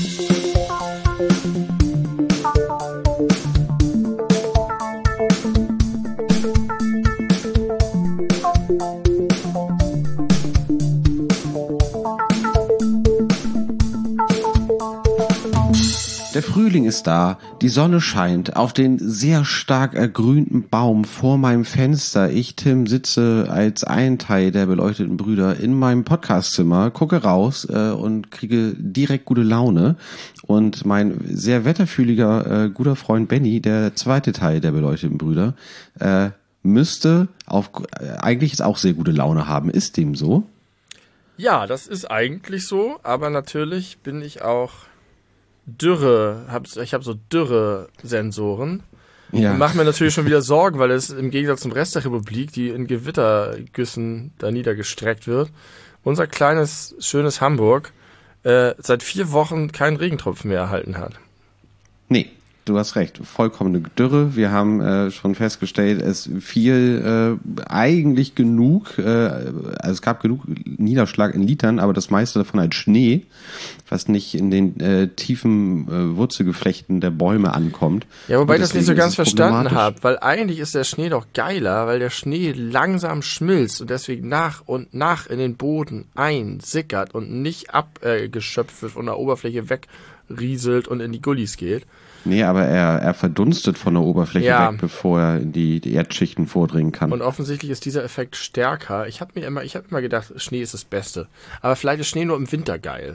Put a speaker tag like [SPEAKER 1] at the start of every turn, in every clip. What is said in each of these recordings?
[SPEAKER 1] Der Frühling ist da, die Sonne scheint auf den sehr stark ergrünten Baum vor meinem Fenster. Ich, Tim, sitze als ein Teil der beleuchteten Brüder in meinem Podcastzimmer, gucke raus und kriege direkt gute Laune. Und mein sehr wetterfühliger guter Freund Benny, der zweite Teil der beleuchteten Brüder, müsste eigentlich jetzt auch sehr gute Laune haben. Ist dem so?
[SPEAKER 2] Ja, das ist eigentlich so, aber natürlich bin ich auch ich habe so Dürre-Sensoren.
[SPEAKER 1] Ja.
[SPEAKER 2] Und mache mir natürlich schon wieder Sorgen, weil es im Gegensatz zum Rest der Republik, die in Gewittergüssen da niedergestreckt wird, unser kleines, schönes Hamburg seit 4 Wochen keinen Regentropfen mehr erhalten hat.
[SPEAKER 1] Nee, du hast recht. Vollkommene Dürre. Wir haben schon festgestellt, es fiel eigentlich genug, also es gab genug Niederschlag in Litern, aber das meiste davon als Schnee, was nicht in den tiefen Wurzelgeflechten der Bäume ankommt.
[SPEAKER 2] Ja, wobei ich das nicht so ganz verstanden
[SPEAKER 1] habe,
[SPEAKER 2] weil eigentlich ist der Schnee doch geiler, weil der Schnee langsam schmilzt und deswegen nach und nach in den Boden einsickert und nicht abgeschöpft wird, von der Oberfläche wegrieselt und in die Gullis geht.
[SPEAKER 1] Nee, aber er verdunstet von der Oberfläche weg, bevor er in die Erdschichten vordringen kann.
[SPEAKER 2] Und offensichtlich ist dieser Effekt stärker. Ich habe immer gedacht, Schnee ist das Beste. Aber vielleicht ist Schnee nur im Winter geil.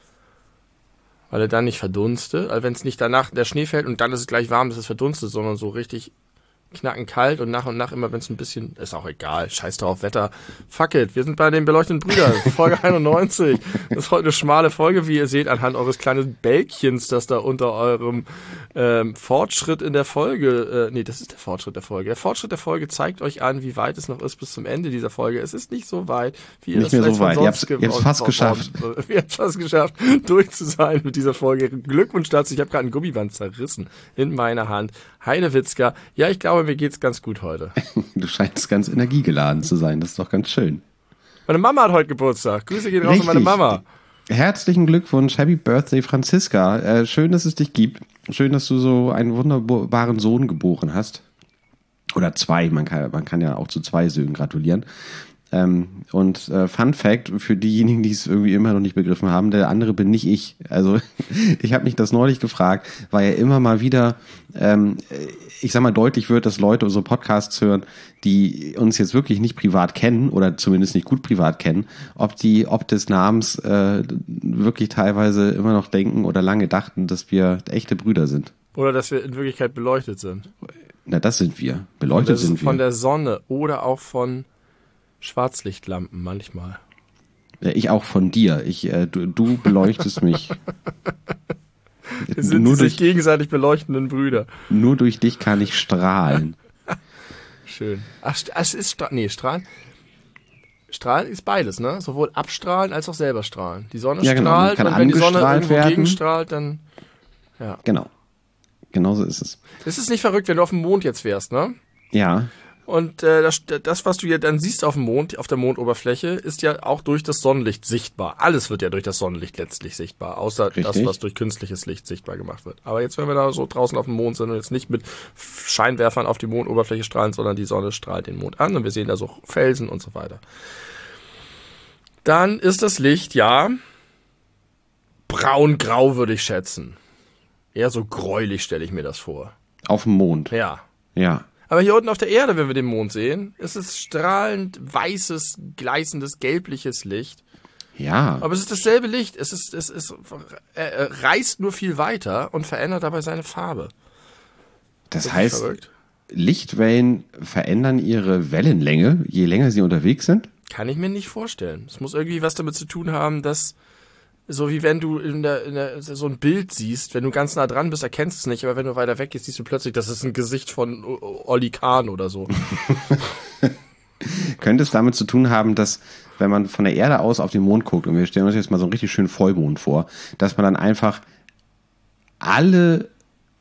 [SPEAKER 2] Weil er dann nicht verdunstet. Also wenn es nicht danach der Schnee fällt und dann ist es gleich warm, ist es verdunstet, sondern so richtig knackend kalt und nach immer, wenn es ein bisschen, ist auch egal, scheiß drauf, Wetter, fuck it, wir sind bei den beleuchteten Brüdern, Folge 91, das ist heute eine schmale Folge, wie ihr seht, anhand eures kleinen Bälkchens, das da unter eurem Fortschritt in der Folge, das ist der Fortschritt der Folge. Der Fortschritt der Folge zeigt euch an, wie weit es noch ist bis zum Ende dieser Folge. Es ist nicht so weit, wie ihr
[SPEAKER 1] nicht
[SPEAKER 2] das
[SPEAKER 1] mehr
[SPEAKER 2] vielleicht
[SPEAKER 1] so weit.
[SPEAKER 2] von sonst
[SPEAKER 1] Ihr habt's fast geschafft.
[SPEAKER 2] Ihr habt fast geschafft, durch zu sein mit dieser Folge. Glückwunsch dazu, ich habe gerade ein Gummiband zerrissen in meiner Hand. Heidewitzka, ja, ich glaube, mir geht's ganz gut heute.
[SPEAKER 1] Du scheinst ganz energiegeladen zu sein, das ist doch ganz schön.
[SPEAKER 2] Meine Mama hat heute Geburtstag. Grüße gehen raus an meine Mama.
[SPEAKER 1] Herzlichen Glückwunsch, Happy Birthday, Franziska. Schön, dass es dich gibt. Schön, dass du so einen wunderbaren Sohn geboren hast. Oder 2, man kann ja auch zu 2 Söhnen gratulieren. Und Fun Fact für diejenigen, die es irgendwie immer noch nicht begriffen haben, der andere bin nicht ich. Also ich habe mich das neulich gefragt, weil ja immer mal wieder, ich sag mal, deutlich wird, dass Leute unsere Podcasts hören, die uns jetzt wirklich nicht privat kennen oder zumindest nicht gut privat kennen, ob des Namens wirklich teilweise immer noch denken oder lange dachten, dass wir echte Brüder sind.
[SPEAKER 2] Oder dass wir in Wirklichkeit beleuchtet sind.
[SPEAKER 1] Na, das sind wir. Beleuchtet sind wir.
[SPEAKER 2] Von der Sonne oder auch von Schwarzlichtlampen manchmal.
[SPEAKER 1] Ja, ich auch von dir. Du beleuchtest mich.
[SPEAKER 2] Wir sind die sich gegenseitig beleuchtenden Brüder.
[SPEAKER 1] Nur durch dich kann ich strahlen.
[SPEAKER 2] Schön. Ach, es ist strahlen. Strahlen ist beides, ne? Sowohl abstrahlen als auch selber strahlen. Die Sonne strahlt und wenn die Sonne irgendwo gegenstrahlt, dann ja.
[SPEAKER 1] Genau. Genauso ist es.
[SPEAKER 2] Ist es nicht verrückt, wenn du auf dem Mond jetzt wärst, ne?
[SPEAKER 1] Ja.
[SPEAKER 2] Und das, was du ja dann siehst auf dem Mond, auf der Mondoberfläche, ist ja auch durch das Sonnenlicht sichtbar. Alles wird ja durch das Sonnenlicht letztlich sichtbar, außer das, was durch künstliches Licht sichtbar gemacht wird. Aber jetzt, wenn wir da so draußen auf dem Mond sind und jetzt nicht mit Scheinwerfern auf die Mondoberfläche strahlen, sondern die Sonne strahlt den Mond an und wir sehen da so Felsen und so weiter. Dann ist das Licht, ja, braun-grau würde ich schätzen. Eher so gräulich stelle ich mir das vor.
[SPEAKER 1] Auf dem Mond?
[SPEAKER 2] Ja.
[SPEAKER 1] Ja.
[SPEAKER 2] Aber hier unten auf der Erde, wenn wir den Mond sehen, ist es strahlend weißes, gleißendes, gelbliches Licht.
[SPEAKER 1] Ja.
[SPEAKER 2] Aber es ist dasselbe Licht. Es reißt nur viel weiter und verändert dabei seine Farbe.
[SPEAKER 1] Das heißt, Lichtwellen verändern ihre Wellenlänge, je länger sie unterwegs sind?
[SPEAKER 2] Kann ich mir nicht vorstellen. Es muss irgendwie was damit zu tun haben, dass so wie wenn du so ein Bild siehst, wenn du ganz nah dran bist, erkennst du es nicht, aber wenn du weiter weg gehst, siehst du plötzlich, das ist ein Gesicht von Olli Kahn oder so.
[SPEAKER 1] Könnte es damit zu tun haben, dass, wenn man von der Erde aus auf den Mond guckt, und wir stellen uns jetzt mal so einen richtig schönen Vollmond vor, dass man dann einfach alle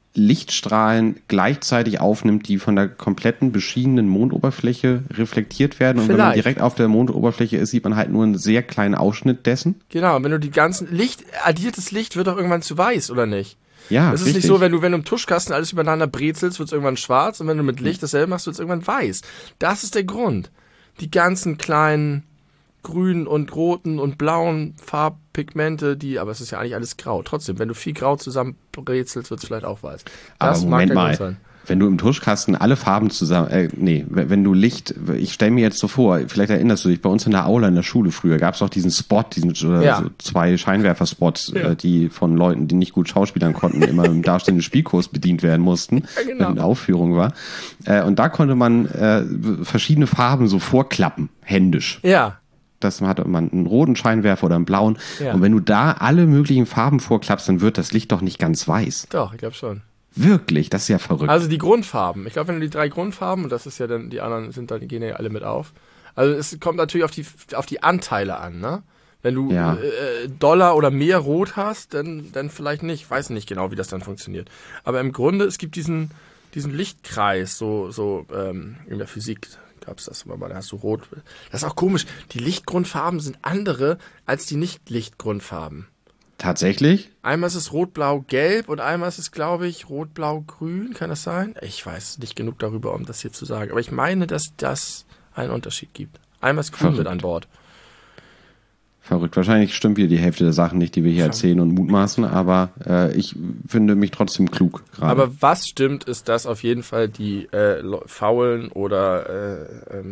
[SPEAKER 1] Lichtstrahlen gleichzeitig aufnimmt, die von der kompletten beschienenen Mondoberfläche reflektiert werden. Und wenn man direkt auf der Mondoberfläche ist, sieht man halt nur einen sehr kleinen Ausschnitt dessen.
[SPEAKER 2] Genau, wenn du die ganzen addiertes Licht wird doch irgendwann zu weiß, oder nicht?
[SPEAKER 1] Ja,
[SPEAKER 2] es ist nicht so, wenn du im Tuschkasten alles übereinander brezelst, wird es irgendwann schwarz und wenn du mit Licht dasselbe machst, wird es irgendwann weiß. Das ist der Grund. Die ganzen kleinen grünen und roten und blauen Farbpigmente, aber es ist ja eigentlich alles grau. Trotzdem, wenn du viel grau zusammenbrezelst, wird es vielleicht auch weiß.
[SPEAKER 1] Das aber Moment mal, wenn du im Tuschkasten alle Farben wenn du Licht, ich stelle mir jetzt so vor, vielleicht erinnerst du dich, bei uns in der Aula in der Schule früher gab es auch diesen Spot, so 2 Scheinwerferspots, die von Leuten, die nicht gut schauspielern konnten, immer im darstellenden Spielkurs bedient werden mussten, wenn eine Aufführung war. Und da konnte man verschiedene Farben so vorklappen, händisch.
[SPEAKER 2] Ja.
[SPEAKER 1] Das hat man einen roten Scheinwerfer oder einen blauen. Ja. Und wenn du da alle möglichen Farben vorklappst, dann wird das Licht doch nicht ganz weiß.
[SPEAKER 2] Doch, ich glaube schon.
[SPEAKER 1] Wirklich? Das ist ja verrückt.
[SPEAKER 2] Also die Grundfarben. Ich glaube, wenn du die 3 Grundfarben, und das ist ja dann, die anderen gehen ja alle mit auf. Also es kommt natürlich auf die Anteile an, ne? Wenn du Dollar oder mehr Rot hast, dann vielleicht nicht. Ich weiß nicht genau, wie das dann funktioniert. Aber im Grunde, es gibt diesen Lichtkreis, so in der Physik gab's das mal, da hast du Rot. Das ist auch komisch. Die Lichtgrundfarben sind andere als die Nicht-Lichtgrundfarben.
[SPEAKER 1] Tatsächlich?
[SPEAKER 2] Einmal ist es Rot-Blau-Gelb und einmal ist es, glaube ich, Rot-Blau-Grün. Kann das sein? Ich weiß nicht genug darüber, um das hier zu sagen. Aber ich meine, dass das einen Unterschied gibt. Einmal ist Grün mit an Bord.
[SPEAKER 1] Verrückt. Wahrscheinlich stimmt wieder die Hälfte der Sachen nicht, die wir hier erzählen und mutmaßen, aber ich finde mich trotzdem klug gerade.
[SPEAKER 2] Aber was stimmt, ist, dass auf jeden Fall die faulen oder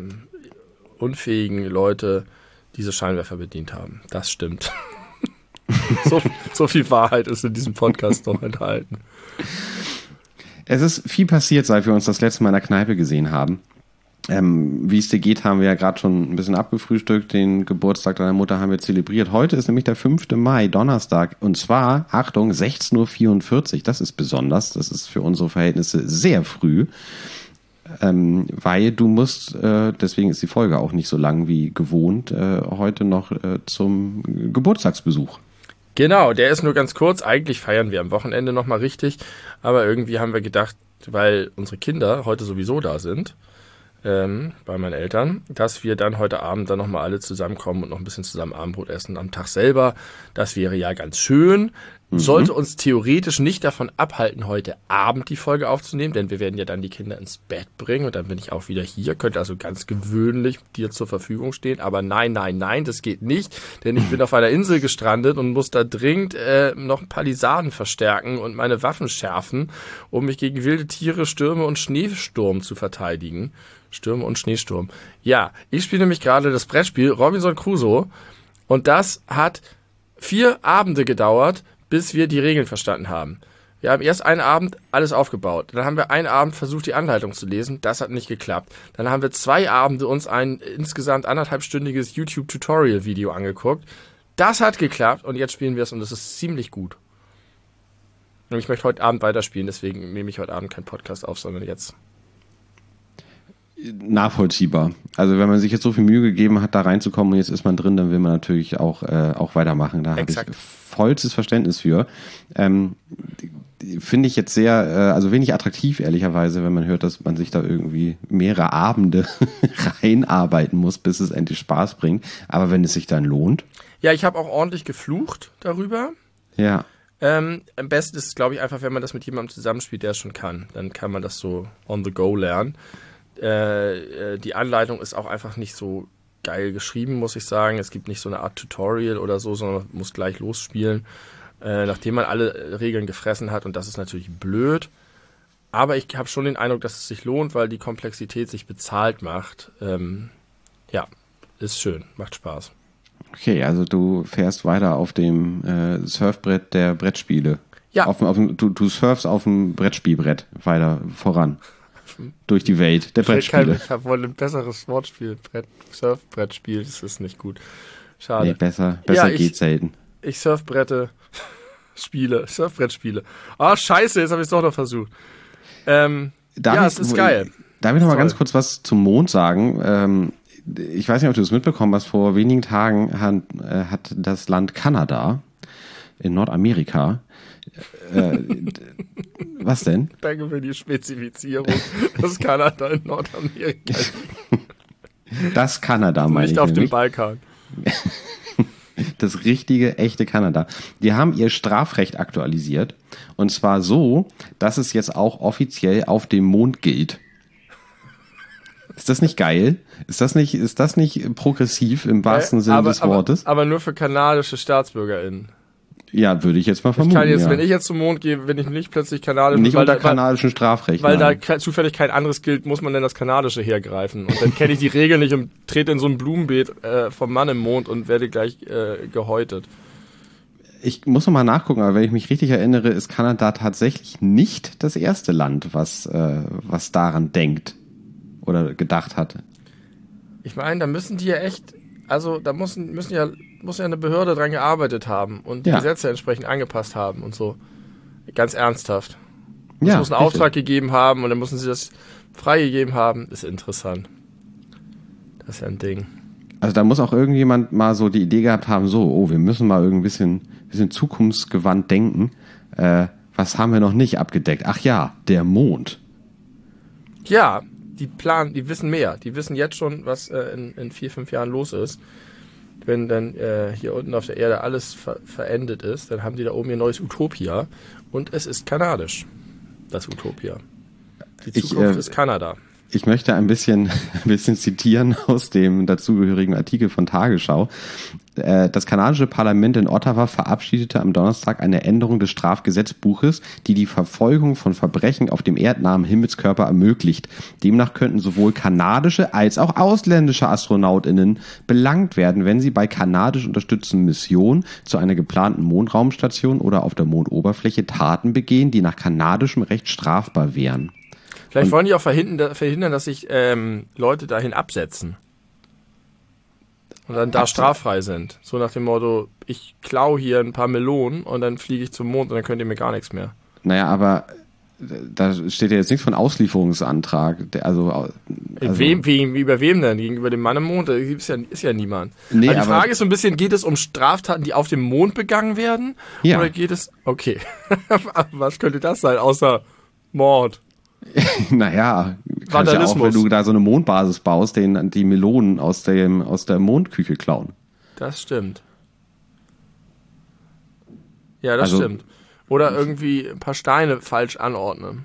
[SPEAKER 2] unfähigen Leute diese Scheinwerfer bedient haben. Das stimmt. so viel Wahrheit ist in diesem Podcast doch enthalten.
[SPEAKER 1] Es ist viel passiert, seit wir uns das letzte Mal in der Kneipe gesehen haben. Wie es dir geht, haben wir ja gerade schon ein bisschen abgefrühstückt. Den Geburtstag deiner Mutter haben wir zelebriert. Heute ist nämlich der 5. Mai, Donnerstag. Und zwar, Achtung, 16.44 Uhr. Das ist besonders. Das ist für unsere Verhältnisse sehr früh. Weil du musst, deswegen ist die Folge auch nicht so lang wie gewohnt, heute noch zum Geburtstagsbesuch.
[SPEAKER 2] Genau, der ist nur ganz kurz. Eigentlich feiern wir am Wochenende nochmal richtig. Aber irgendwie haben wir gedacht, weil unsere Kinder heute sowieso da sind, bei meinen Eltern, dass wir dann heute Abend dann nochmal alle zusammenkommen und noch ein bisschen zusammen Abendbrot essen am Tag selber. Das wäre ja ganz schön. Sollte uns theoretisch nicht davon abhalten, heute Abend die Folge aufzunehmen, denn wir werden ja dann die Kinder ins Bett bringen und dann bin ich auch wieder hier, könnte also ganz gewöhnlich dir zur Verfügung stehen, aber nein, das geht nicht, denn ich bin auf einer Insel gestrandet und muss da dringend noch Palisaden verstärken und meine Waffen schärfen, um mich gegen wilde Tiere, Stürme und Schneesturm zu verteidigen. Stürme und Schneesturm. Ja, ich spiele nämlich gerade das Brettspiel Robinson Crusoe und das hat 4 Abende gedauert, bis wir die Regeln verstanden haben. Wir haben erst einen Abend alles aufgebaut. Dann haben wir einen Abend versucht, die Anleitung zu lesen. Das hat nicht geklappt. Dann haben wir 2 Abende uns ein insgesamt 1,5-stündiges YouTube-Tutorial-Video angeguckt. Das hat geklappt und jetzt spielen wir es und es ist ziemlich gut. Und ich möchte heute Abend weiterspielen, deswegen nehme ich heute Abend keinen Podcast auf, sondern jetzt.
[SPEAKER 1] Nachvollziehbar. Also wenn man sich jetzt so viel Mühe gegeben hat, da reinzukommen und jetzt ist man drin, dann will man natürlich auch weitermachen. Da habe ich vollstes Verständnis für. Finde ich jetzt sehr, also wenig attraktiv, ehrlicherweise, wenn man hört, dass man sich da irgendwie mehrere Abende reinarbeiten muss, bis es endlich Spaß bringt. Aber wenn es sich dann lohnt.
[SPEAKER 2] Ja, ich habe auch ordentlich geflucht darüber.
[SPEAKER 1] Ja.
[SPEAKER 2] Am besten ist es, glaube ich, einfach, wenn man das mit jemandem zusammenspielt, der es schon kann. Dann kann man das so on the go lernen. Die Anleitung ist auch einfach nicht so geil geschrieben, muss ich sagen. Es gibt nicht so eine Art Tutorial oder so, sondern man muss gleich losspielen, nachdem man alle Regeln gefressen hat. Und das ist natürlich blöd. Aber ich habe schon den Eindruck, dass es sich lohnt, weil die Komplexität sich bezahlt macht. Ja, ist schön, macht Spaß.
[SPEAKER 1] Okay, also du fährst weiter auf dem Surfbrett der Brettspiele.
[SPEAKER 2] Ja.
[SPEAKER 1] Du surfst auf dem Brettspielbrett weiter voran. Durch die Welt der Brettspiele.
[SPEAKER 2] Ich habe wohl ein besseres Wortspiel. Surfbrettspiel, das ist nicht gut. Schade.
[SPEAKER 1] Nee, besser geht selten.
[SPEAKER 2] Ich Surfbrettspiele. Ah, scheiße, jetzt habe ich es doch noch versucht. Es ist geil.
[SPEAKER 1] Darf ich noch mal ganz kurz was zum Mond sagen? Ich weiß nicht, ob du es mitbekommen hast, vor wenigen Tagen hat das Land Kanada in Nordamerika. Was denn?
[SPEAKER 2] Danke für die Spezifizierung, dass Kanada in Nordamerika ist.
[SPEAKER 1] Das Kanada, meine ich.
[SPEAKER 2] Nicht auf dem
[SPEAKER 1] nämlich.
[SPEAKER 2] Balkan.
[SPEAKER 1] Das richtige, echte Kanada. Die haben ihr Strafrecht aktualisiert. Und zwar so, dass es jetzt auch offiziell auf dem Mond gilt. Ist das nicht geil? Ist das nicht progressiv im wahrsten Sinne des Wortes?
[SPEAKER 2] Aber nur für kanadische StaatsbürgerInnen.
[SPEAKER 1] Ja, würde ich jetzt mal
[SPEAKER 2] Ich
[SPEAKER 1] vermuten.
[SPEAKER 2] kann jetzt,
[SPEAKER 1] ja.
[SPEAKER 2] wenn ich jetzt zum Mond gehe, wenn ich nicht plötzlich kanadisch...
[SPEAKER 1] Nicht
[SPEAKER 2] weil
[SPEAKER 1] unter
[SPEAKER 2] da-
[SPEAKER 1] kanadischem Strafrecht.
[SPEAKER 2] Weil
[SPEAKER 1] nein.
[SPEAKER 2] da zufällig kein anderes gilt, muss man dann das kanadische hergreifen. Und dann kenne ich die Regeln nicht und trete in so ein Blumenbeet vom Mann im Mond und werde gleich gehäutet.
[SPEAKER 1] Ich muss noch mal nachgucken, aber wenn ich mich richtig erinnere, ist Kanada tatsächlich nicht das erste Land, was daran denkt oder gedacht hat.
[SPEAKER 2] Ich meine, da müssen die ja echt... Also da muss ja eine Behörde dran gearbeitet haben und die
[SPEAKER 1] Ja.
[SPEAKER 2] Gesetze entsprechend angepasst haben und so. Ganz ernsthaft. Es
[SPEAKER 1] Ja,
[SPEAKER 2] muss einen Auftrag gegeben haben und dann müssen sie das freigegeben haben. Ist interessant. Das ist ja ein Ding.
[SPEAKER 1] Also da muss auch irgendjemand mal so die Idee gehabt haben, wir müssen mal irgendwie ein bisschen zukunftsgewandt denken. Was haben wir noch nicht abgedeckt? Ach ja, der Mond.
[SPEAKER 2] Ja, die wissen mehr. Die wissen jetzt schon, was in 4-5 Jahren los ist. Wenn dann hier unten auf der Erde alles verendet ist, dann haben die da oben ihr neues Utopia. Und es ist kanadisch, das Utopia. Die Zukunft ist Kanada.
[SPEAKER 1] Ich möchte ein bisschen zitieren aus dem dazugehörigen Artikel von Tagesschau. Das kanadische Parlament in Ottawa verabschiedete am Donnerstag eine Änderung des Strafgesetzbuches, die die Verfolgung von Verbrechen auf dem erdnahen Himmelskörper ermöglicht. Demnach könnten sowohl kanadische als auch ausländische AstronautInnen belangt werden, wenn sie bei kanadisch unterstützten Missionen zu einer geplanten Mondraumstation oder auf der Mondoberfläche Taten begehen, die nach kanadischem Recht strafbar wären.
[SPEAKER 2] Vielleicht wollen die auch verhindern, dass sich Leute dahin absetzen. Und dann da straffrei sind. So nach dem Motto, ich klau hier ein paar Melonen und dann fliege ich zum Mond und dann könnt ihr mir gar nichts mehr.
[SPEAKER 1] Naja, aber da steht ja jetzt nichts von Auslieferungsantrag. Über
[SPEAKER 2] wem denn? Gegenüber dem Mann im Mond? Da ist ja niemand.
[SPEAKER 1] Nee,
[SPEAKER 2] aber die
[SPEAKER 1] aber
[SPEAKER 2] Frage ist so ein bisschen, geht es um Straftaten, die auf dem Mond begangen werden?
[SPEAKER 1] Ja.
[SPEAKER 2] Oder geht es... Okay. Was könnte das sein, außer Mord?
[SPEAKER 1] naja, kannst ja auch,
[SPEAKER 2] Vandalismus.
[SPEAKER 1] wenn du da so eine Mondbasis baust, die Melonen aus der Mondküche klauen.
[SPEAKER 2] Das stimmt. Ja, das
[SPEAKER 1] Also-
[SPEAKER 2] stimmt. Oder irgendwie ein paar Steine falsch anordnen.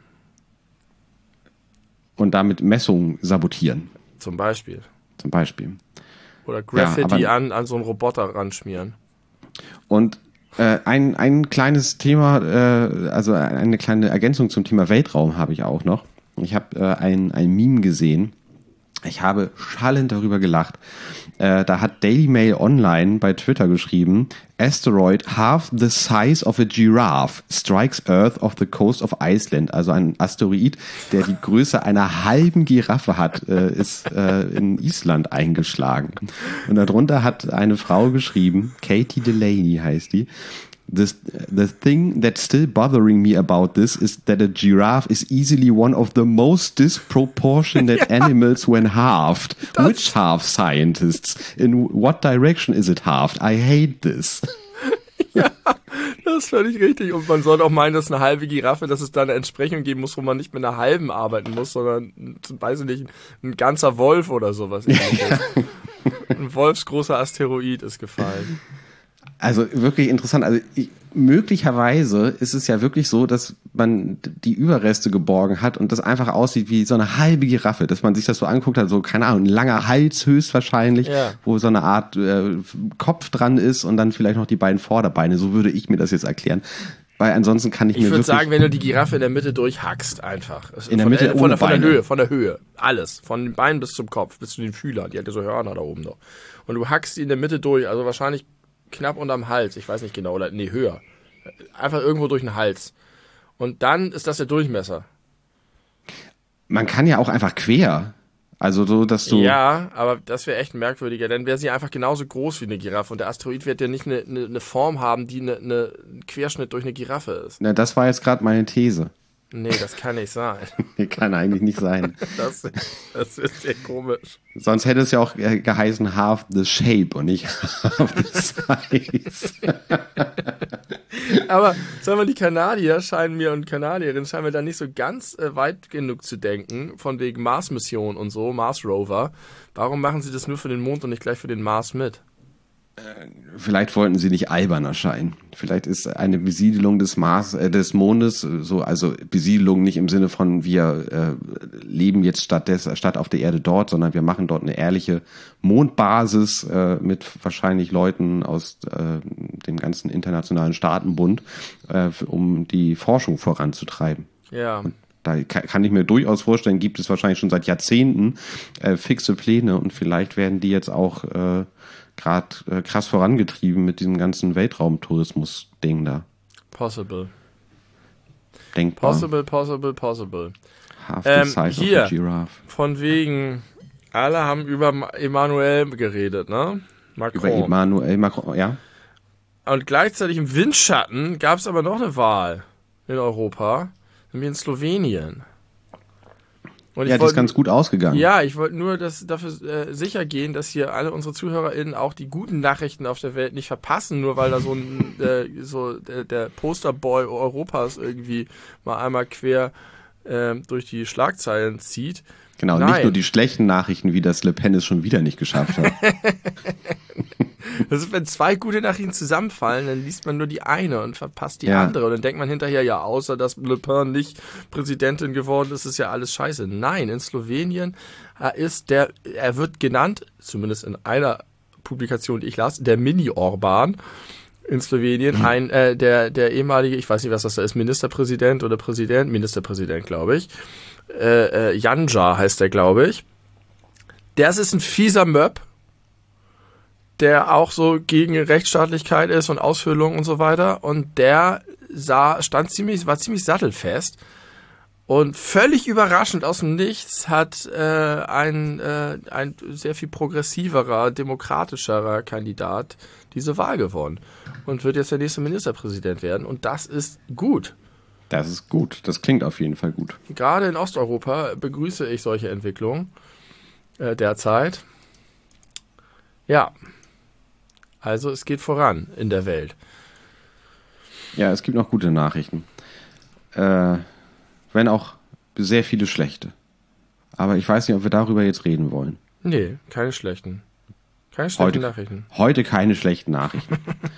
[SPEAKER 1] Und damit Messungen sabotieren,
[SPEAKER 2] Zum Beispiel.
[SPEAKER 1] zum Beispiel.
[SPEAKER 2] Oder Graffiti
[SPEAKER 1] aber-
[SPEAKER 2] an so einen Roboter ranschmieren.
[SPEAKER 1] Und ein kleines Thema, also eine kleine Ergänzung zum Thema Weltraum habe ich auch noch. Ich habe ein Meme gesehen. Ich habe schallend darüber gelacht. Da hat Daily Mail Online bei Twitter geschrieben, Asteroid half the size of a giraffe strikes Earth off the coast of Iceland. Also ein Asteroid, der die Größe einer halben Giraffe hat, ist in Island eingeschlagen. Und darunter hat eine Frau geschrieben, Katie Delaney heißt die, The thing that's still bothering me about this is that a giraffe is easily one of the most disproportionate animals when halved. Which half scientists? In what direction is it halved? I hate this.
[SPEAKER 2] Das ist völlig richtig. Und man sollte auch meinen, dass eine halbe Giraffe, dass es da eine Entsprechung geben muss, wo man nicht mit einer halben arbeiten muss, sondern, weiß ich nicht, ein ganzer Wolf oder sowas. Ein wolfsgroßer Asteroid ist gefallen.
[SPEAKER 1] Also wirklich interessant. Also möglicherweise ist es ja wirklich so, dass man die Überreste geborgen hat und das einfach aussieht wie so eine halbe Giraffe, dass man sich das so anguckt hat, so keine Ahnung, ein langer Hals höchstwahrscheinlich,
[SPEAKER 2] Ja.
[SPEAKER 1] wo so eine Art Kopf dran ist und dann vielleicht noch die beiden Vorderbeine. So würde ich mir das jetzt erklären. Weil ansonsten kann ich
[SPEAKER 2] Ich
[SPEAKER 1] mir
[SPEAKER 2] würde
[SPEAKER 1] wirklich...
[SPEAKER 2] sagen, wenn du die Giraffe in der Mitte durchhackst, einfach.
[SPEAKER 1] In der Mitte ohne Beine.
[SPEAKER 2] Von der Höhe. Alles. Von den Beinen bis zum Kopf, bis zu den Fühlern. Die hat ja so Hörner da oben noch. Und du hackst die in der Mitte durch, also wahrscheinlich knapp unterm Hals. Ich weiß nicht genau, oder nee, höher. Einfach irgendwo durch den Hals. Und dann ist das der Durchmesser.
[SPEAKER 1] Man kann ja auch einfach quer. Also so, dass du...
[SPEAKER 2] Ja, aber das wäre echt merkwürdiger. Dann wäre sie einfach genauso groß wie eine Giraffe. Und der Asteroid wird ja nicht eine Form haben, die einen Querschnitt durch eine Giraffe ist.
[SPEAKER 1] Na, das war jetzt gerade meine These.
[SPEAKER 2] Nee, das kann nicht sein.
[SPEAKER 1] Kann eigentlich nicht sein.
[SPEAKER 2] Das ist sehr komisch.
[SPEAKER 1] Sonst hätte es ja auch geheißen Half the Shape und nicht Half the Size.
[SPEAKER 2] Aber sagen wir, die Kanadier scheinen mir und Kanadierinnen scheinen mir da nicht so ganz weit genug zu denken, von wegen Mars-Mission und so, Mars-Rover. Warum machen sie das nur für den Mond und nicht gleich für den Mars mit?
[SPEAKER 1] Vielleicht wollten sie nicht albern erscheinen. Vielleicht ist eine Besiedelung des des Mondes, also Besiedelung nicht im Sinne von wir leben jetzt statt auf der Erde dort, sondern wir machen dort eine ehrliche Mondbasis mit wahrscheinlich Leuten aus dem ganzen internationalen Staatenbund, um die Forschung voranzutreiben.
[SPEAKER 2] Ja.
[SPEAKER 1] Und da kann ich mir durchaus vorstellen, gibt es wahrscheinlich schon seit Jahrzehnten fixe Pläne und vielleicht werden die jetzt auch gerade krass vorangetrieben mit diesem ganzen Weltraumtourismus-Ding da.
[SPEAKER 2] Possible.
[SPEAKER 1] Denkbar.
[SPEAKER 2] Possible.
[SPEAKER 1] Half the size
[SPEAKER 2] hier,
[SPEAKER 1] of a giraffe.
[SPEAKER 2] von wegen, alle haben über Emmanuel geredet, ne? Macron.
[SPEAKER 1] Über Emmanuel Macron, ja.
[SPEAKER 2] Und gleichzeitig im Windschatten gab es aber noch eine Wahl in Europa, nämlich in Slowenien. Und
[SPEAKER 1] Ja, die ist ganz gut ausgegangen.
[SPEAKER 2] Ja, ich wollte nur dafür sicher gehen, dass hier alle unsere ZuhörerInnen auch die guten Nachrichten auf der Welt nicht verpassen, nur weil da so ein der Posterboy Europas irgendwie mal einmal quer durch die Schlagzeilen zieht.
[SPEAKER 1] Genau,
[SPEAKER 2] Nein.
[SPEAKER 1] nicht nur die schlechten Nachrichten, wie das Le Pen es schon wieder nicht geschafft hat.
[SPEAKER 2] Das ist, wenn zwei gute Nachrichten zusammenfallen, dann liest man nur die eine und verpasst die
[SPEAKER 1] Ja.
[SPEAKER 2] andere. Und dann denkt man hinterher, ja, außer dass Le Pen nicht Präsidentin geworden ist, ist ja alles scheiße. Nein, in Slowenien er wird genannt, zumindest in einer Publikation, die ich las, der Mini-Orban in Slowenien, der ehemalige, ich weiß nicht, was das da ist, Ministerpräsident, glaube ich. Janša heißt der, glaube ich. Das ist ein fieser Möb, der auch so gegen Rechtsstaatlichkeit ist und Aushöhlung und so weiter. Und der war ziemlich sattelfest. Und völlig überraschend aus dem Nichts hat ein sehr viel progressiverer, demokratischerer Kandidat diese Wahl gewonnen. Und wird jetzt der nächste Ministerpräsident werden. Und das ist gut.
[SPEAKER 1] Das ist gut. Das klingt auf jeden Fall gut.
[SPEAKER 2] Gerade in Osteuropa begrüße ich solche Entwicklungen derzeit. Ja. Also es geht voran in der Welt.
[SPEAKER 1] Ja, es gibt noch gute Nachrichten. Wenn auch sehr viele schlechte. Aber ich weiß nicht, ob wir darüber jetzt reden wollen.
[SPEAKER 2] Nee, keine schlechten. Keine schlechten Nachrichten.
[SPEAKER 1] Heute keine schlechten Nachrichten.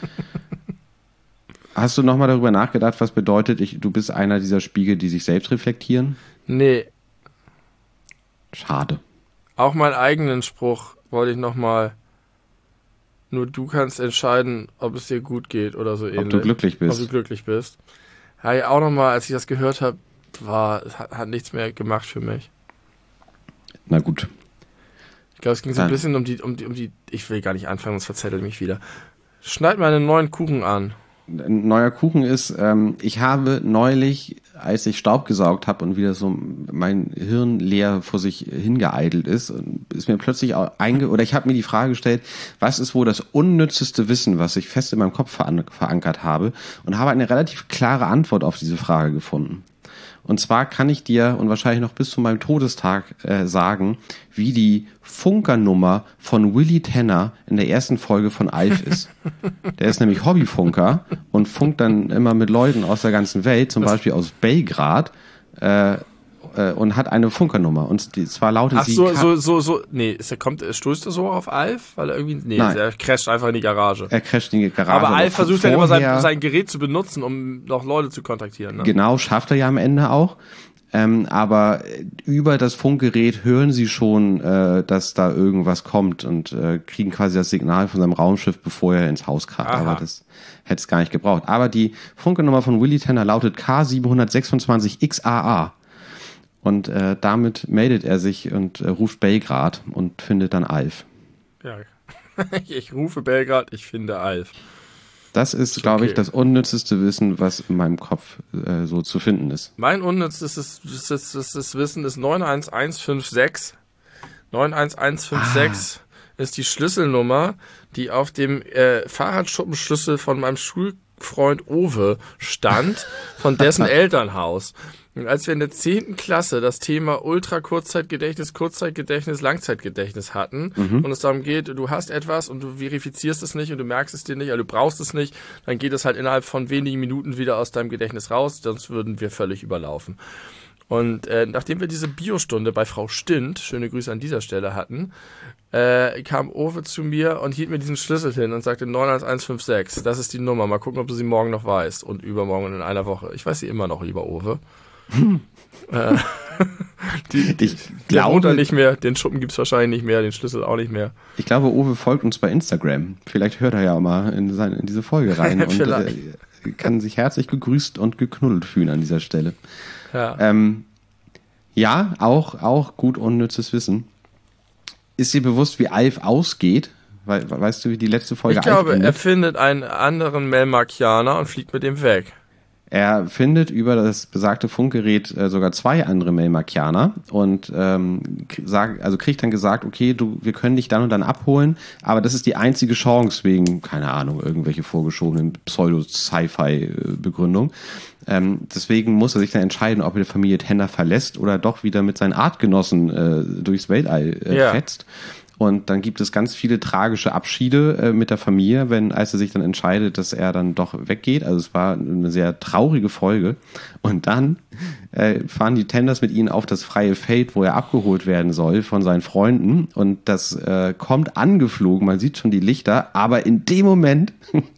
[SPEAKER 1] Hast du nochmal darüber nachgedacht, was bedeutet, du bist einer dieser Spiegel, die sich selbst reflektieren?
[SPEAKER 2] Nee.
[SPEAKER 1] Schade.
[SPEAKER 2] Auch meinen eigenen Spruch wollte ich nochmal. Nur du kannst entscheiden, ob es dir gut geht oder so ähnlich.
[SPEAKER 1] Ob du glücklich bist.
[SPEAKER 2] Ob du glücklich bist. Ja, auch nochmal, als ich das gehört habe, hat nichts mehr gemacht für mich.
[SPEAKER 1] Na gut.
[SPEAKER 2] Ich glaube, es ging so ein bisschen um die. Ich will gar nicht anfangen, sonst verzettelt mich wieder. Schneid mal einen neuen Kuchen an.
[SPEAKER 1] Ein neuer Kuchen ist, ich habe neulich, als ich Staub gesaugt habe und wieder so mein Hirn leer vor sich hingeeidelt ist mir plötzlich oder ich habe mir die Frage gestellt, was ist wohl das unnützeste Wissen, was ich fest in meinem Kopf verankert habe, und habe eine relativ klare Antwort auf diese Frage gefunden. Und zwar kann ich dir und wahrscheinlich noch bis zu meinem Todestag sagen, wie die Funkernummer von Willy Tanner in der ersten Folge von Alf ist. Der ist nämlich Hobbyfunker und funkt dann immer mit Leuten aus der ganzen Welt, zum Beispiel aus Belgrad, und hat eine Funkernummer. Und zwar lautet sie...
[SPEAKER 2] Nee, stößt er so auf Alf? Weil er irgendwie... Nee,
[SPEAKER 1] Nein.
[SPEAKER 2] er crasht einfach in die Garage.
[SPEAKER 1] Er crasht in die Garage.
[SPEAKER 2] Aber Alf versucht dann immer sein Gerät zu benutzen, um noch Leute zu kontaktieren. Ne?
[SPEAKER 1] Genau, schafft er ja am Ende auch. Aber über das Funkgerät hören sie schon, dass da irgendwas kommt und kriegen quasi das Signal von seinem Raumschiff, bevor er ins Haus kracht. Aber das hätte es gar nicht gebraucht. Aber die Funkernummer von Willy Tanner lautet K726XAA. Und damit meldet er sich und ruft Belgrad und findet dann Alf.
[SPEAKER 2] Ja, ich rufe Belgrad, ich finde Alf.
[SPEAKER 1] Das ist, glaube ich, das unnützeste Wissen, was in meinem Kopf so zu finden ist.
[SPEAKER 2] Mein unnützestes Wissen ist 91156. 91156 ist die Schlüsselnummer, die auf dem Fahrradschuppenschlüssel von meinem Freund Owe stand, von dessen Elternhaus. Und als wir in der 10. Klasse das Thema Ultra-Kurzzeitgedächtnis, Kurzzeitgedächtnis, Langzeitgedächtnis hatten und es darum geht, du hast etwas und du verifizierst es nicht und du merkst es dir nicht, also du brauchst es nicht, dann geht es halt innerhalb von wenigen Minuten wieder aus deinem Gedächtnis raus, sonst würden wir völlig überlaufen. Und nachdem wir diese Biostunde bei Frau Stint, schöne Grüße an dieser Stelle hatten, kam Owe zu mir und hielt mir diesen Schlüssel hin und sagte 91156, das ist die Nummer, mal gucken, ob du sie morgen noch weißt und übermorgen in einer Woche. Ich weiß sie immer noch, lieber Owe.
[SPEAKER 1] Ich
[SPEAKER 2] der
[SPEAKER 1] glaube,
[SPEAKER 2] Motor nicht mehr, den Schuppen gibt's wahrscheinlich nicht mehr, den Schlüssel auch nicht mehr.
[SPEAKER 1] Ich glaube, Owe folgt uns bei Instagram. Vielleicht hört er ja mal in diese Folge rein und kann sich herzlich gegrüßt und geknuddelt fühlen an dieser Stelle. Ja, auch gut unnützes Wissen. Ist dir bewusst, wie Alf ausgeht? Weißt du, wie die letzte Folge
[SPEAKER 2] Ich glaube,
[SPEAKER 1] Alf endet?
[SPEAKER 2] er findet einen anderen Melmarkianer und fliegt mit dem weg.
[SPEAKER 1] Er findet über das besagte Funkgerät sogar 2 andere Melmarkianer und kriegt dann gesagt, okay, wir können dich dann und dann abholen, aber das ist die einzige Chance wegen, keine Ahnung, irgendwelche vorgeschobenen Pseudo-Sci-Fi-Begründung. Deswegen muss er sich dann entscheiden, ob er die Familie Tanner verlässt oder doch wieder mit seinen Artgenossen durchs Weltall fetzt. Und dann gibt es ganz viele tragische Abschiede mit der Familie, als er sich dann entscheidet, dass er dann doch weggeht. Also es war eine sehr traurige Folge. Und dann fahren die Tenders mit ihnen auf das freie Feld, wo er abgeholt werden soll von seinen Freunden. Und das kommt angeflogen, man sieht schon die Lichter, aber in dem Moment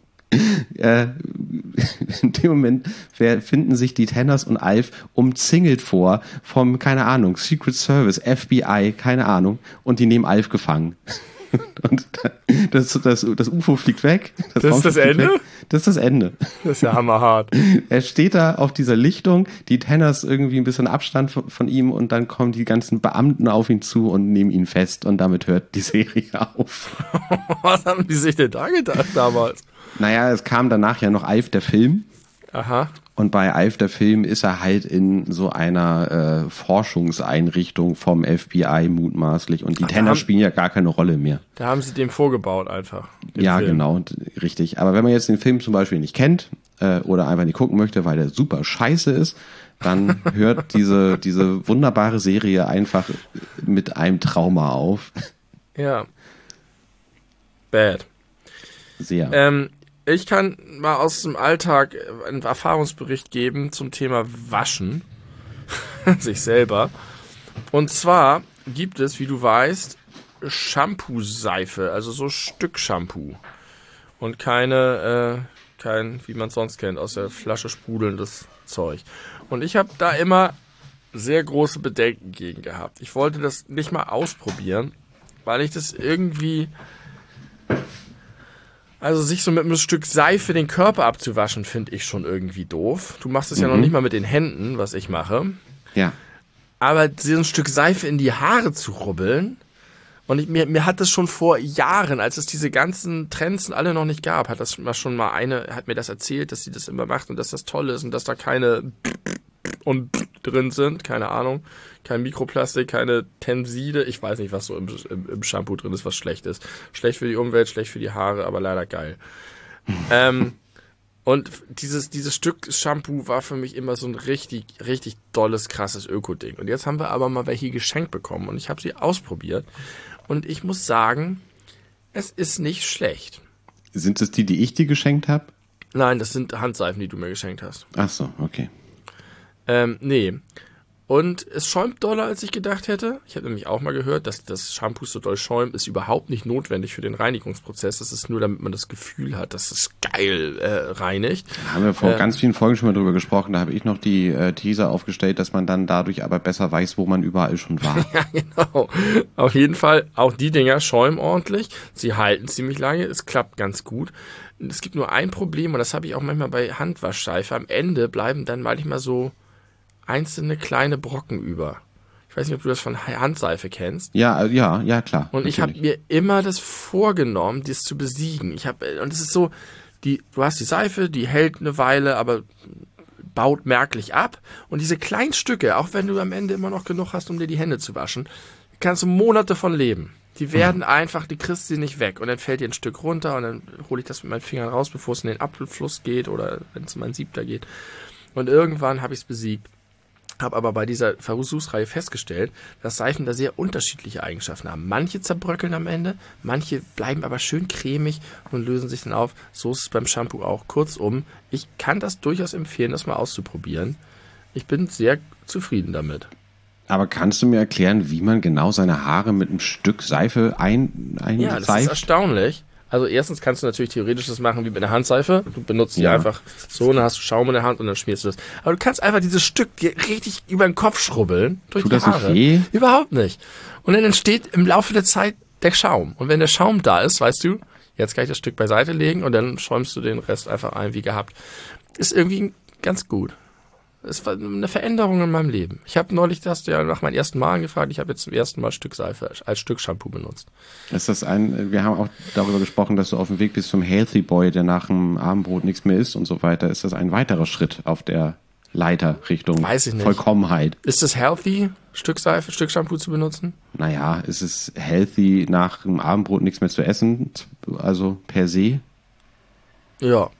[SPEAKER 1] finden sich die Tenners und Alf umzingelt vor vom, keine Ahnung, Secret Service, FBI, keine Ahnung, und die nehmen Alf gefangen. Und das UFO fliegt weg.
[SPEAKER 2] Das ist das Ende?
[SPEAKER 1] Das ist das Ende.
[SPEAKER 2] Das ist ja hammerhart.
[SPEAKER 1] Er steht da auf dieser Lichtung, die Tenners irgendwie ein bisschen Abstand von ihm und dann kommen die ganzen Beamten auf ihn zu und nehmen ihn fest und damit hört die Serie auf.
[SPEAKER 2] Was haben die sich denn da gedacht damals?
[SPEAKER 1] Naja, es kam danach ja noch Alf, der Film.
[SPEAKER 2] Aha.
[SPEAKER 1] Und bei Alf, der Film, ist er halt in so einer Forschungseinrichtung vom FBI mutmaßlich. Und die Tenner spielen ja gar keine Rolle mehr.
[SPEAKER 2] Da haben sie dem vorgebaut einfach.
[SPEAKER 1] Ja, Film. Genau, richtig. Aber wenn man jetzt den Film zum Beispiel nicht kennt oder einfach nicht gucken möchte, weil der super scheiße ist, dann hört diese wunderbare Serie einfach mit einem Trauma auf.
[SPEAKER 2] Ja. Bad.
[SPEAKER 1] Sehr.
[SPEAKER 2] Ich kann mal aus dem Alltag einen Erfahrungsbericht geben zum Thema Waschen. Sich selber. Und zwar gibt es, wie du weißt, Shampoo-Seife, also so Stück-Shampoo. Und kein, wie man es sonst kennt, aus der Flasche sprudelndes Zeug. Und ich habe da immer sehr große Bedenken gegen gehabt. Ich wollte das nicht mal ausprobieren, weil ich das irgendwie... Also sich so mit einem Stück Seife den Körper abzuwaschen, finde ich schon irgendwie doof. Du machst es ja noch nicht mal mit den Händen, was ich mache.
[SPEAKER 1] Ja.
[SPEAKER 2] Aber so ein Stück Seife in die Haare zu rubbeln. Und mir hat das schon vor Jahren, als es diese ganzen Trends alle noch nicht gab, hat mir das erzählt, dass sie das immer macht und dass das toll ist und dass da keine und drin sind, keine Ahnung, kein Mikroplastik, keine Tenside, ich weiß nicht, was so im Shampoo drin ist, was schlecht ist. Schlecht für die Umwelt, schlecht für die Haare, aber leider geil. Und dieses Stück Shampoo war für mich immer so ein richtig, richtig dolles, krasses Öko-Ding. Und jetzt haben wir aber mal welche geschenkt bekommen und ich habe sie ausprobiert und ich muss sagen, es ist nicht schlecht.
[SPEAKER 1] Sind es die ich dir geschenkt habe?
[SPEAKER 2] Nein, das sind Handseifen, die du mir geschenkt hast.
[SPEAKER 1] Ach so, okay.
[SPEAKER 2] Nee. Und es schäumt doller, als ich gedacht hätte. Ich habe nämlich auch mal gehört, dass das Shampoo so doll schäumt, ist überhaupt nicht notwendig für den Reinigungsprozess. Das ist nur, damit man das Gefühl hat, dass es geil reinigt.
[SPEAKER 1] Da haben wir vor ganz vielen Folgen schon mal drüber gesprochen. Da habe ich noch die These aufgestellt, dass man dann dadurch aber besser weiß, wo man überall schon war.
[SPEAKER 2] Ja, genau. Auf jeden Fall, auch die Dinger schäumen ordentlich. Sie halten ziemlich lange. Es klappt ganz gut. Es gibt nur ein Problem, und das habe ich auch manchmal bei Handwaschseife. Am Ende bleiben dann manchmal so einzelne kleine Brocken über. Ich weiß nicht, ob du das von Handseife kennst.
[SPEAKER 1] Ja, klar.
[SPEAKER 2] Und ich habe mir immer das vorgenommen, das zu besiegen. Und es ist so, du hast die Seife, die hält eine Weile, aber baut merklich ab. Und diese kleinen Stücke, auch wenn du am Ende immer noch genug hast, um dir die Hände zu waschen, kannst du Monate von leben. Die werden einfach, die kriegst du nicht weg. Und dann fällt dir ein Stück runter und dann hole ich das mit meinen Fingern raus, bevor es in den Apfelfluss geht oder wenn es in meinen Siebter geht. Und irgendwann habe ich es besiegt. Habe aber bei dieser Versuchsreihe festgestellt, dass Seifen da sehr unterschiedliche Eigenschaften haben. Manche zerbröckeln am Ende, manche bleiben aber schön cremig und lösen sich dann auf. So ist es beim Shampoo auch. Kurzum, ich kann das durchaus empfehlen, das mal auszuprobieren. Ich bin sehr zufrieden damit.
[SPEAKER 1] Aber kannst du mir erklären, wie man genau seine Haare mit einem Stück Seife einseift?
[SPEAKER 2] Ja, das ist erstaunlich. Also erstens kannst du natürlich theoretisch das machen wie mit einer Handseife. Du benutzt die einfach so, dann hast du Schaum in der Hand und dann schmierst du das. Aber du kannst einfach dieses Stück dir richtig über den Kopf schrubbeln. Durch
[SPEAKER 1] Tut
[SPEAKER 2] die
[SPEAKER 1] das
[SPEAKER 2] Haare.
[SPEAKER 1] nicht weh?
[SPEAKER 2] Überhaupt nicht. Und dann entsteht im Laufe der Zeit der Schaum. Und wenn der Schaum da ist, weißt du, jetzt kann ich das Stück beiseite legen und dann schäumst du den Rest einfach ein wie gehabt. Ist irgendwie ganz gut. Es war eine Veränderung in meinem Leben. Ich habe neulich, das ja nach meinen ersten Malen gefragt, ich habe jetzt zum ersten Mal Stück Seife als Stück Shampoo benutzt.
[SPEAKER 1] Wir haben auch darüber gesprochen, dass du auf dem Weg bist zum Healthy Boy, der nach dem Abendbrot nichts mehr isst und so weiter. Ist das ein weiterer Schritt auf der Leiter Richtung
[SPEAKER 2] Weiß ich nicht.
[SPEAKER 1] Vollkommenheit?
[SPEAKER 2] Ist es healthy, Stück Seife, Stück Shampoo zu benutzen?
[SPEAKER 1] Naja, ist es healthy, nach dem Abendbrot nichts mehr zu essen? Also per se?
[SPEAKER 2] Ja.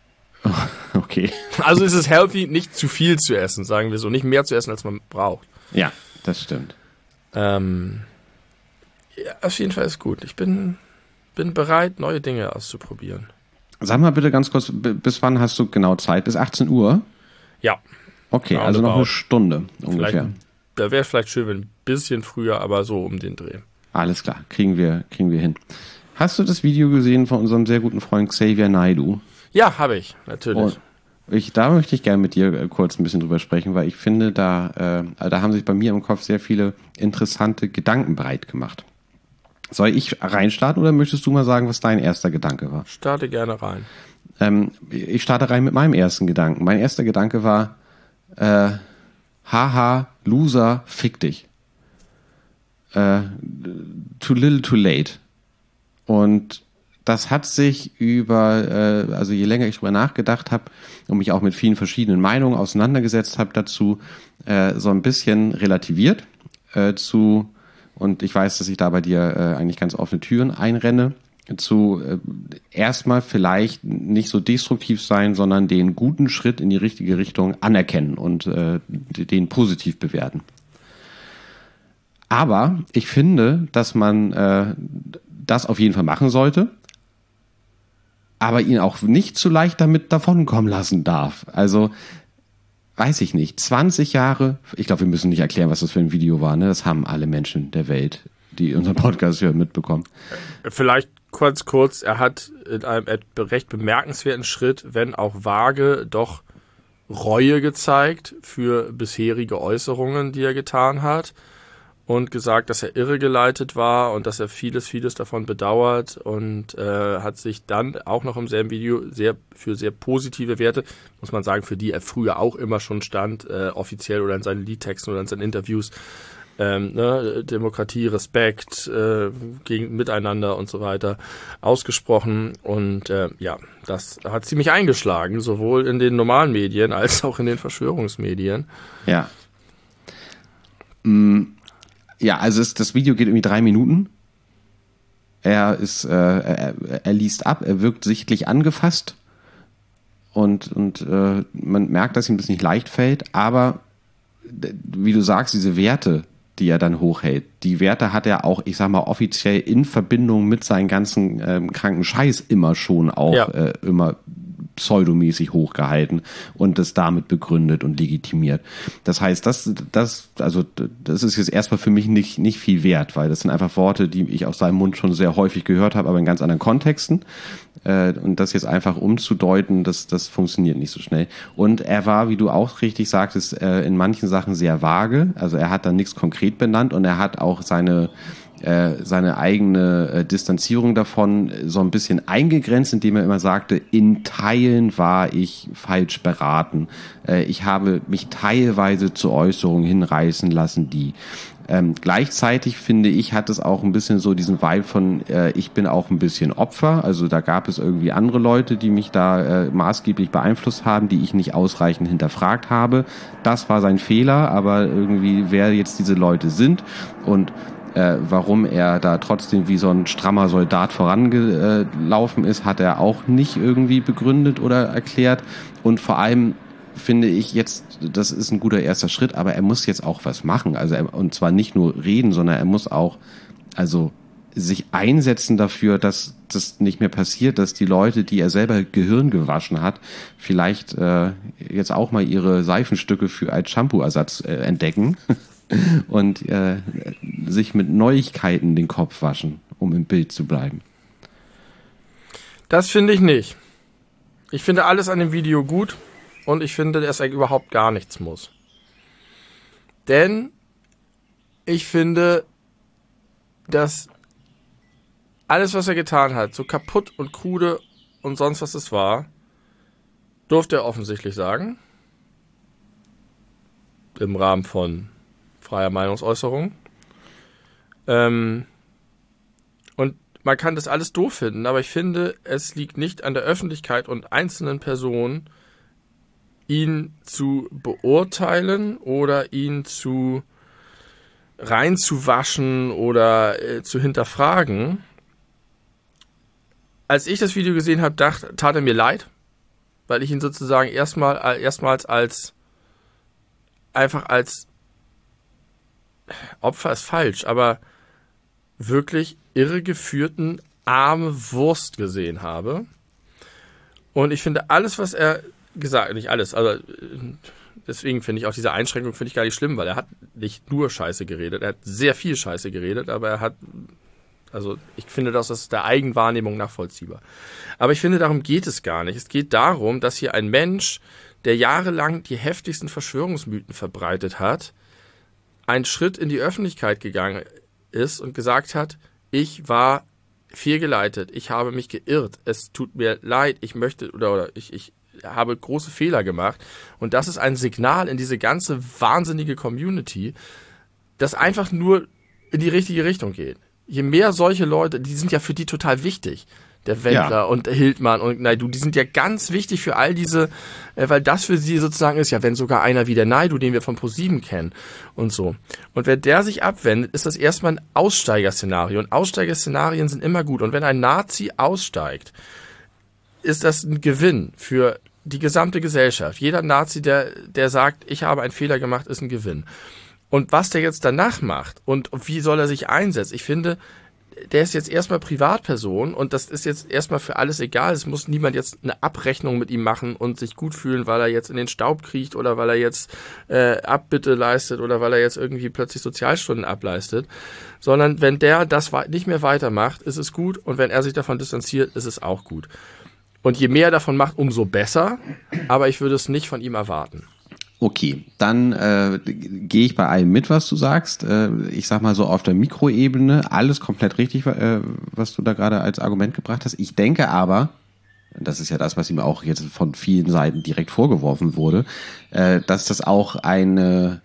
[SPEAKER 1] Okay.
[SPEAKER 2] Also ist es healthy, nicht zu viel zu essen, sagen wir so. Nicht mehr zu essen, als man braucht.
[SPEAKER 1] Ja, das stimmt.
[SPEAKER 2] Ja, auf jeden Fall ist gut. Ich bin bereit, neue Dinge auszuprobieren.
[SPEAKER 1] Sag mal bitte ganz kurz, bis wann hast du genau Zeit? Bis 18 Uhr?
[SPEAKER 2] Ja.
[SPEAKER 1] Okay, also noch eine Stunde ungefähr.
[SPEAKER 2] Da wäre vielleicht schön, wenn ein bisschen früher, aber so um den Dreh.
[SPEAKER 1] Alles klar, kriegen wir hin. Hast du das Video gesehen von unserem sehr guten Freund Xavier Naidoo?
[SPEAKER 2] Ja, habe ich, natürlich.
[SPEAKER 1] Da möchte ich gerne mit dir kurz ein bisschen drüber sprechen, weil ich finde, da haben sich bei mir im Kopf sehr viele interessante Gedanken breit gemacht. Soll ich reinstarten oder möchtest du mal sagen, was dein erster Gedanke war?
[SPEAKER 2] Starte gerne rein.
[SPEAKER 1] Ich starte rein mit meinem ersten Gedanken. Mein erster Gedanke war, haha, Loser, fick dich. Too little, too late. Und das hat sich also je länger ich drüber nachgedacht habe und mich auch mit vielen verschiedenen Meinungen auseinandergesetzt habe dazu, so ein bisschen relativiert und ich weiß, dass ich da bei dir eigentlich ganz offene Türen einrenne, erstmal vielleicht nicht so destruktiv sein, sondern den guten Schritt in die richtige Richtung anerkennen und den positiv bewerten. Aber ich finde, dass man das auf jeden Fall machen sollte, aber ihn auch nicht zu leicht damit davonkommen lassen darf. Also, weiß ich nicht, 20 Jahre, ich glaube, wir müssen nicht erklären, was das für ein Video war, ne? Das haben alle Menschen der Welt, die unseren Podcast hören, mitbekommen.
[SPEAKER 2] Vielleicht kurz, er hat in einem recht bemerkenswerten Schritt, wenn auch vage, doch Reue gezeigt für bisherige Äußerungen, die er getan hat. Und gesagt, dass er irregeleitet war und dass er vieles davon bedauert und hat sich dann auch noch im selben Video für sehr positive Werte, muss man sagen, für die er früher auch immer schon stand, offiziell oder in seinen Liedtexten oder in seinen Interviews, Demokratie, Respekt, Miteinander und so weiter ausgesprochen. Und das hat ziemlich eingeschlagen, sowohl in den normalen Medien als auch in den Verschwörungsmedien.
[SPEAKER 1] Ja. Ja, also das Video geht irgendwie 3 Minuten. Er liest ab, er wirkt sichtlich angefasst und man merkt, dass ihm das nicht leicht fällt, aber wie du sagst, diese Werte, die er dann hochhält, die Werte hat er auch, ich sag mal, offiziell in Verbindung mit seinen ganzen kranken Scheiß immer schon auch immer pseudomäßig hochgehalten und das damit begründet und legitimiert. Das heißt, das ist jetzt erstmal für mich nicht viel wert, weil das sind einfach Worte, die ich aus seinem Mund schon sehr häufig gehört habe, aber in ganz anderen Kontexten. Und das jetzt einfach umzudeuten, das funktioniert nicht so schnell. Und er war, wie du auch richtig sagtest, in manchen Sachen sehr vage. Also er hat da nichts konkret benannt und er hat auch seine eigene Distanzierung davon so ein bisschen eingegrenzt, indem er immer sagte, in Teilen war ich falsch beraten. Ich habe mich teilweise zu Äußerungen hinreißen lassen, die gleichzeitig, finde ich, hat es auch ein bisschen so diesen Vibe von, ich bin auch ein bisschen Opfer. Also da gab es irgendwie andere Leute, die mich da maßgeblich beeinflusst haben, die ich nicht ausreichend hinterfragt habe. Das war sein Fehler, aber irgendwie, wer jetzt diese Leute sind und Warum er da trotzdem wie so ein strammer Soldat vorangelaufen ist, hat er auch nicht irgendwie begründet oder erklärt. Und vor allem finde ich jetzt, das ist ein guter erster Schritt, aber er muss jetzt auch was machen. Also und zwar nicht nur reden, sondern er muss auch sich einsetzen dafür, dass das nicht mehr passiert, dass die Leute, die er selber Gehirn gewaschen hat, vielleicht jetzt auch mal ihre Seifenstücke als Shampoo-Ersatz entdecken und sich mit Neuigkeiten den Kopf waschen, um im Bild zu bleiben.
[SPEAKER 2] Das finde ich nicht. Ich finde alles an dem Video gut und ich finde, dass er überhaupt gar nichts muss. Denn ich finde, dass alles, was er getan hat, so kaputt und krude und sonst was es war, durfte er offensichtlich sagen. Im Rahmen von freier Meinungsäußerung. Und man kann das alles doof finden, aber ich finde, es liegt nicht an der Öffentlichkeit und einzelnen Personen, ihn zu beurteilen oder ihn reinzuwaschen oder zu hinterfragen. Als ich das Video gesehen habe, tat er mir leid, weil ich ihn sozusagen erstmals als Opfer ist falsch, aber wirklich irregeführten arme Wurst gesehen habe. Und ich finde alles, was er gesagt, nicht alles, also deswegen finde ich auch diese Einschränkung finde ich gar nicht schlimm, weil er hat nicht nur Scheiße geredet, er hat sehr viel Scheiße geredet, aber ich finde das ist der Eigenwahrnehmung nachvollziehbar. Aber ich finde, darum geht es gar nicht. Es geht darum, dass hier ein Mensch, der jahrelang die heftigsten Verschwörungsmythen verbreitet hat, einen Schritt in die Öffentlichkeit gegangen ist und gesagt hat, ich war fehlgeleitet, ich habe mich geirrt, es tut mir leid, ich möchte oder ich habe große Fehler gemacht. Und das ist ein Signal in diese ganze wahnsinnige Community, das einfach nur in die richtige Richtung geht. Je mehr solche Leute, die sind ja für die total wichtig, der Wendler und Hildmann und Naidu, die sind ja ganz wichtig für all diese, weil das für sie sozusagen ist, ja, wenn sogar einer wie der Naidu, den wir von ProSieben kennen und so. Und wenn der sich abwendet, ist das erstmal ein Aussteigerszenario. Und Aussteigerszenarien sind immer gut. Und wenn ein Nazi aussteigt, ist das ein Gewinn für die gesamte Gesellschaft. Jeder Nazi, der sagt, ich habe einen Fehler gemacht, ist ein Gewinn. Und was der jetzt danach macht und wie soll er sich einsetzen, ich finde, der ist jetzt erstmal Privatperson und das ist jetzt erstmal für alles egal. Es muss niemand jetzt eine Abrechnung mit ihm machen und sich gut fühlen, weil er jetzt in den Staub kriecht oder weil er jetzt Abbitte leistet oder weil er jetzt irgendwie plötzlich Sozialstunden ableistet. Sondern wenn der das nicht mehr weitermacht, ist es gut und wenn er sich davon distanziert, ist es auch gut. Und je mehr er davon macht, umso besser, aber ich würde es nicht von ihm erwarten.
[SPEAKER 1] Okay, dann gehe ich bei allem mit, was du sagst. Ich sag mal so auf der Mikroebene, alles komplett richtig, was du da gerade als Argument gebracht hast. Ich denke aber, das ist ja das, was ihm auch jetzt von vielen Seiten direkt vorgeworfen wurde, dass das auch eine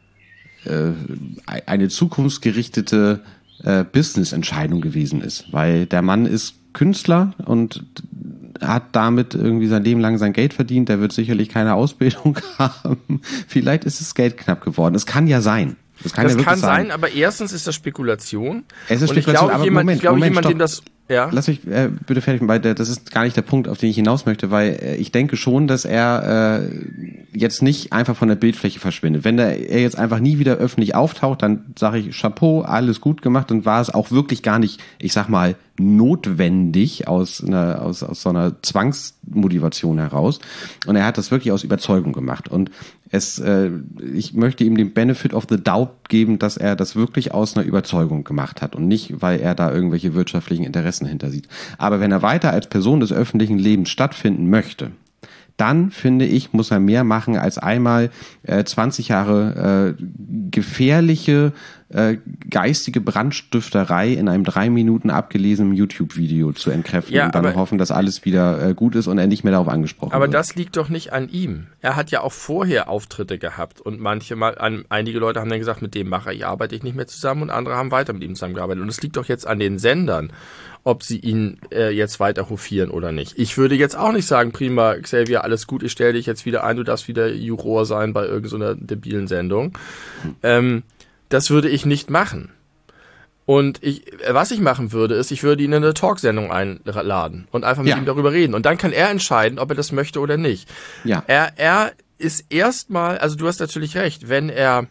[SPEAKER 1] zukunftsgerichtete Business-Entscheidung gewesen ist. Weil der Mann ist Künstler und hat damit irgendwie sein Leben lang sein Geld verdient. Der wird sicherlich keine Ausbildung haben. Vielleicht ist das Geld knapp geworden. Es kann ja sein. Das kann
[SPEAKER 2] sein, aber erstens ist das Spekulation.
[SPEAKER 1] Es ist Spekulation, aber Moment, dem das... Ja. Lass mich bitte fertig machen, weil das ist gar nicht der Punkt, auf den ich hinaus möchte, weil ich denke schon, dass er jetzt nicht einfach von der Bildfläche verschwindet. Wenn er jetzt einfach nie wieder öffentlich auftaucht, dann sage ich Chapeau, alles gut gemacht, und war es auch wirklich gar nicht, ich sag mal, notwendig aus so einer Zwangsmotivation heraus. Und er hat das wirklich aus Überzeugung gemacht. Und ich möchte ihm den Benefit of the Doubt geben, dass er das wirklich aus einer Überzeugung gemacht hat und nicht, weil er da irgendwelche wirtschaftlichen Interessen hintersieht. Aber wenn er weiter als Person des öffentlichen Lebens stattfinden möchte, dann, finde ich, muss er mehr machen, als einmal 20 Jahre gefährliche geistige Brandstifterei in einem 3 Minuten abgelesenen YouTube-Video zu entkräften und dann hoffen, dass alles wieder gut ist und er nicht mehr darauf angesprochen wird.
[SPEAKER 2] Aber das liegt doch nicht an ihm. Er hat ja auch vorher Auftritte gehabt und einige Leute haben dann gesagt, mit dem Macher arbeite ich nicht mehr zusammen, und andere haben weiter mit ihm zusammengearbeitet. Und es liegt doch jetzt an den Sendern, ob sie ihn jetzt weiter hofieren oder nicht. Ich würde jetzt auch nicht sagen, prima, Xavier, alles gut, ich stelle dich jetzt wieder ein, du darfst wieder Juror sein bei irgendeiner debilen Sendung. Das würde ich nicht machen. Und was ich machen würde, ist, ich würde ihn in eine Talksendung einladen und einfach mit ihm darüber reden. Und dann kann er entscheiden, ob er das möchte oder nicht.
[SPEAKER 1] Ja.
[SPEAKER 2] Er ist erstmal, also du hast natürlich recht, wenn er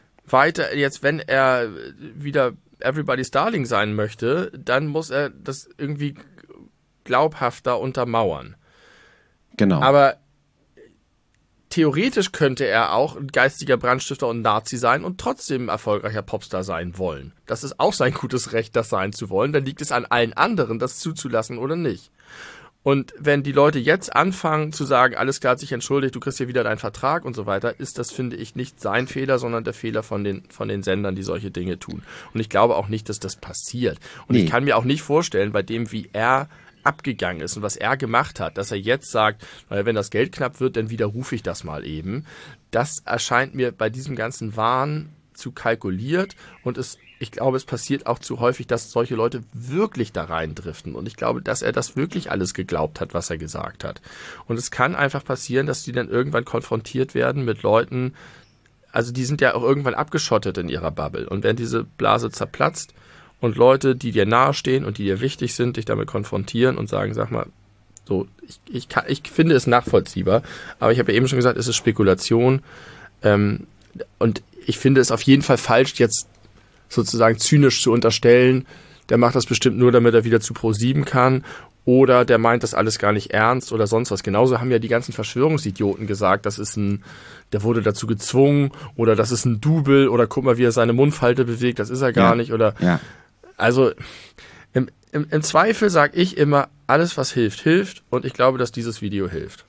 [SPEAKER 2] wieder Everybody's Darling sein möchte, dann muss er das irgendwie glaubhafter untermauern.
[SPEAKER 1] Genau.
[SPEAKER 2] Aber theoretisch könnte er auch ein geistiger Brandstifter und Nazi sein und trotzdem ein erfolgreicher Popstar sein wollen. Das ist auch sein gutes Recht, das sein zu wollen. Dann liegt es an allen anderen, das zuzulassen oder nicht. Und wenn die Leute jetzt anfangen zu sagen, alles klar, hat sich entschuldigt, du kriegst hier wieder deinen Vertrag und so weiter, ist das, finde ich, nicht sein Fehler, sondern der Fehler von den Sendern, die solche Dinge tun. Und ich glaube auch nicht, dass das passiert. Und ich kann mir auch nicht vorstellen, bei dem, wie er abgegangen ist und was er gemacht hat, dass er jetzt sagt, wenn das Geld knapp wird, dann widerrufe ich das mal eben. Das erscheint mir bei diesem ganzen Wahn zu kalkuliert und ich glaube, es passiert auch zu häufig, dass solche Leute wirklich da reindriften und ich glaube, dass er das wirklich alles geglaubt hat, was er gesagt hat. Und es kann einfach passieren, dass die dann irgendwann konfrontiert werden mit Leuten, also die sind ja auch irgendwann abgeschottet in ihrer Bubble und wenn diese Blase zerplatzt, und Leute, die dir nahestehen und die dir wichtig sind, dich damit konfrontieren und sagen, sag mal, so, ich finde es nachvollziehbar, aber ich habe ja eben schon gesagt, es ist Spekulation und ich finde es auf jeden Fall falsch, jetzt sozusagen zynisch zu unterstellen, der macht das bestimmt nur, damit er wieder zu Pro7 kann oder der meint das alles gar nicht ernst oder sonst was. Genauso haben ja die ganzen Verschwörungsidioten gesagt, der wurde dazu gezwungen oder das ist ein Double oder guck mal, wie er seine Mundfalte bewegt, das ist er gar nicht oder also im Zweifel sage ich immer, alles was hilft, hilft und ich glaube, dass dieses Video hilft.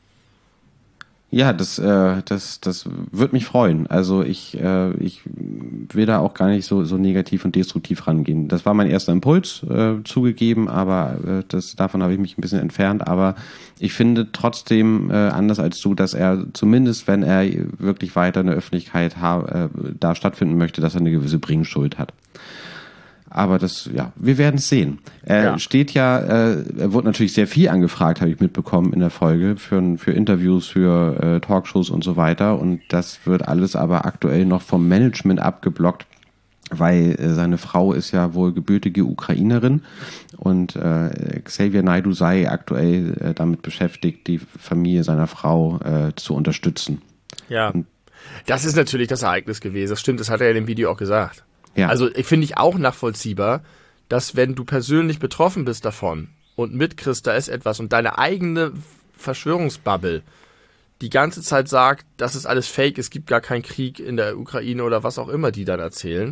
[SPEAKER 1] Ja, das wird mich freuen. Also ich will da auch gar nicht so negativ und destruktiv rangehen. Das war mein erster Impuls, zugegeben, aber davon habe ich mich ein bisschen entfernt. Aber ich finde trotzdem, anders als du, dass er zumindest, wenn er wirklich weiter in der Öffentlichkeit da stattfinden möchte, dass er eine gewisse Bringschuld hat. Aber wir werden es sehen. Er wurde natürlich sehr viel angefragt, habe ich mitbekommen in der Folge, für Interviews, für Talkshows und so weiter. Und das wird alles aber aktuell noch vom Management abgeblockt, weil seine Frau ist ja wohl gebürtige Ukrainerin und Xavier Naidoo sei aktuell damit beschäftigt, die Familie seiner Frau zu unterstützen.
[SPEAKER 2] Ja, das ist natürlich das Ereignis gewesen. Das stimmt, das hat er in dem Video auch gesagt. Ja. Also finde ich auch nachvollziehbar, dass wenn du persönlich betroffen bist davon und mitkriegst, da ist etwas und deine eigene Verschwörungsbubble die ganze Zeit sagt, das ist alles Fake, es gibt gar keinen Krieg in der Ukraine oder was auch immer die dann erzählen,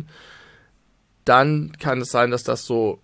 [SPEAKER 2] dann kann es sein, dass das so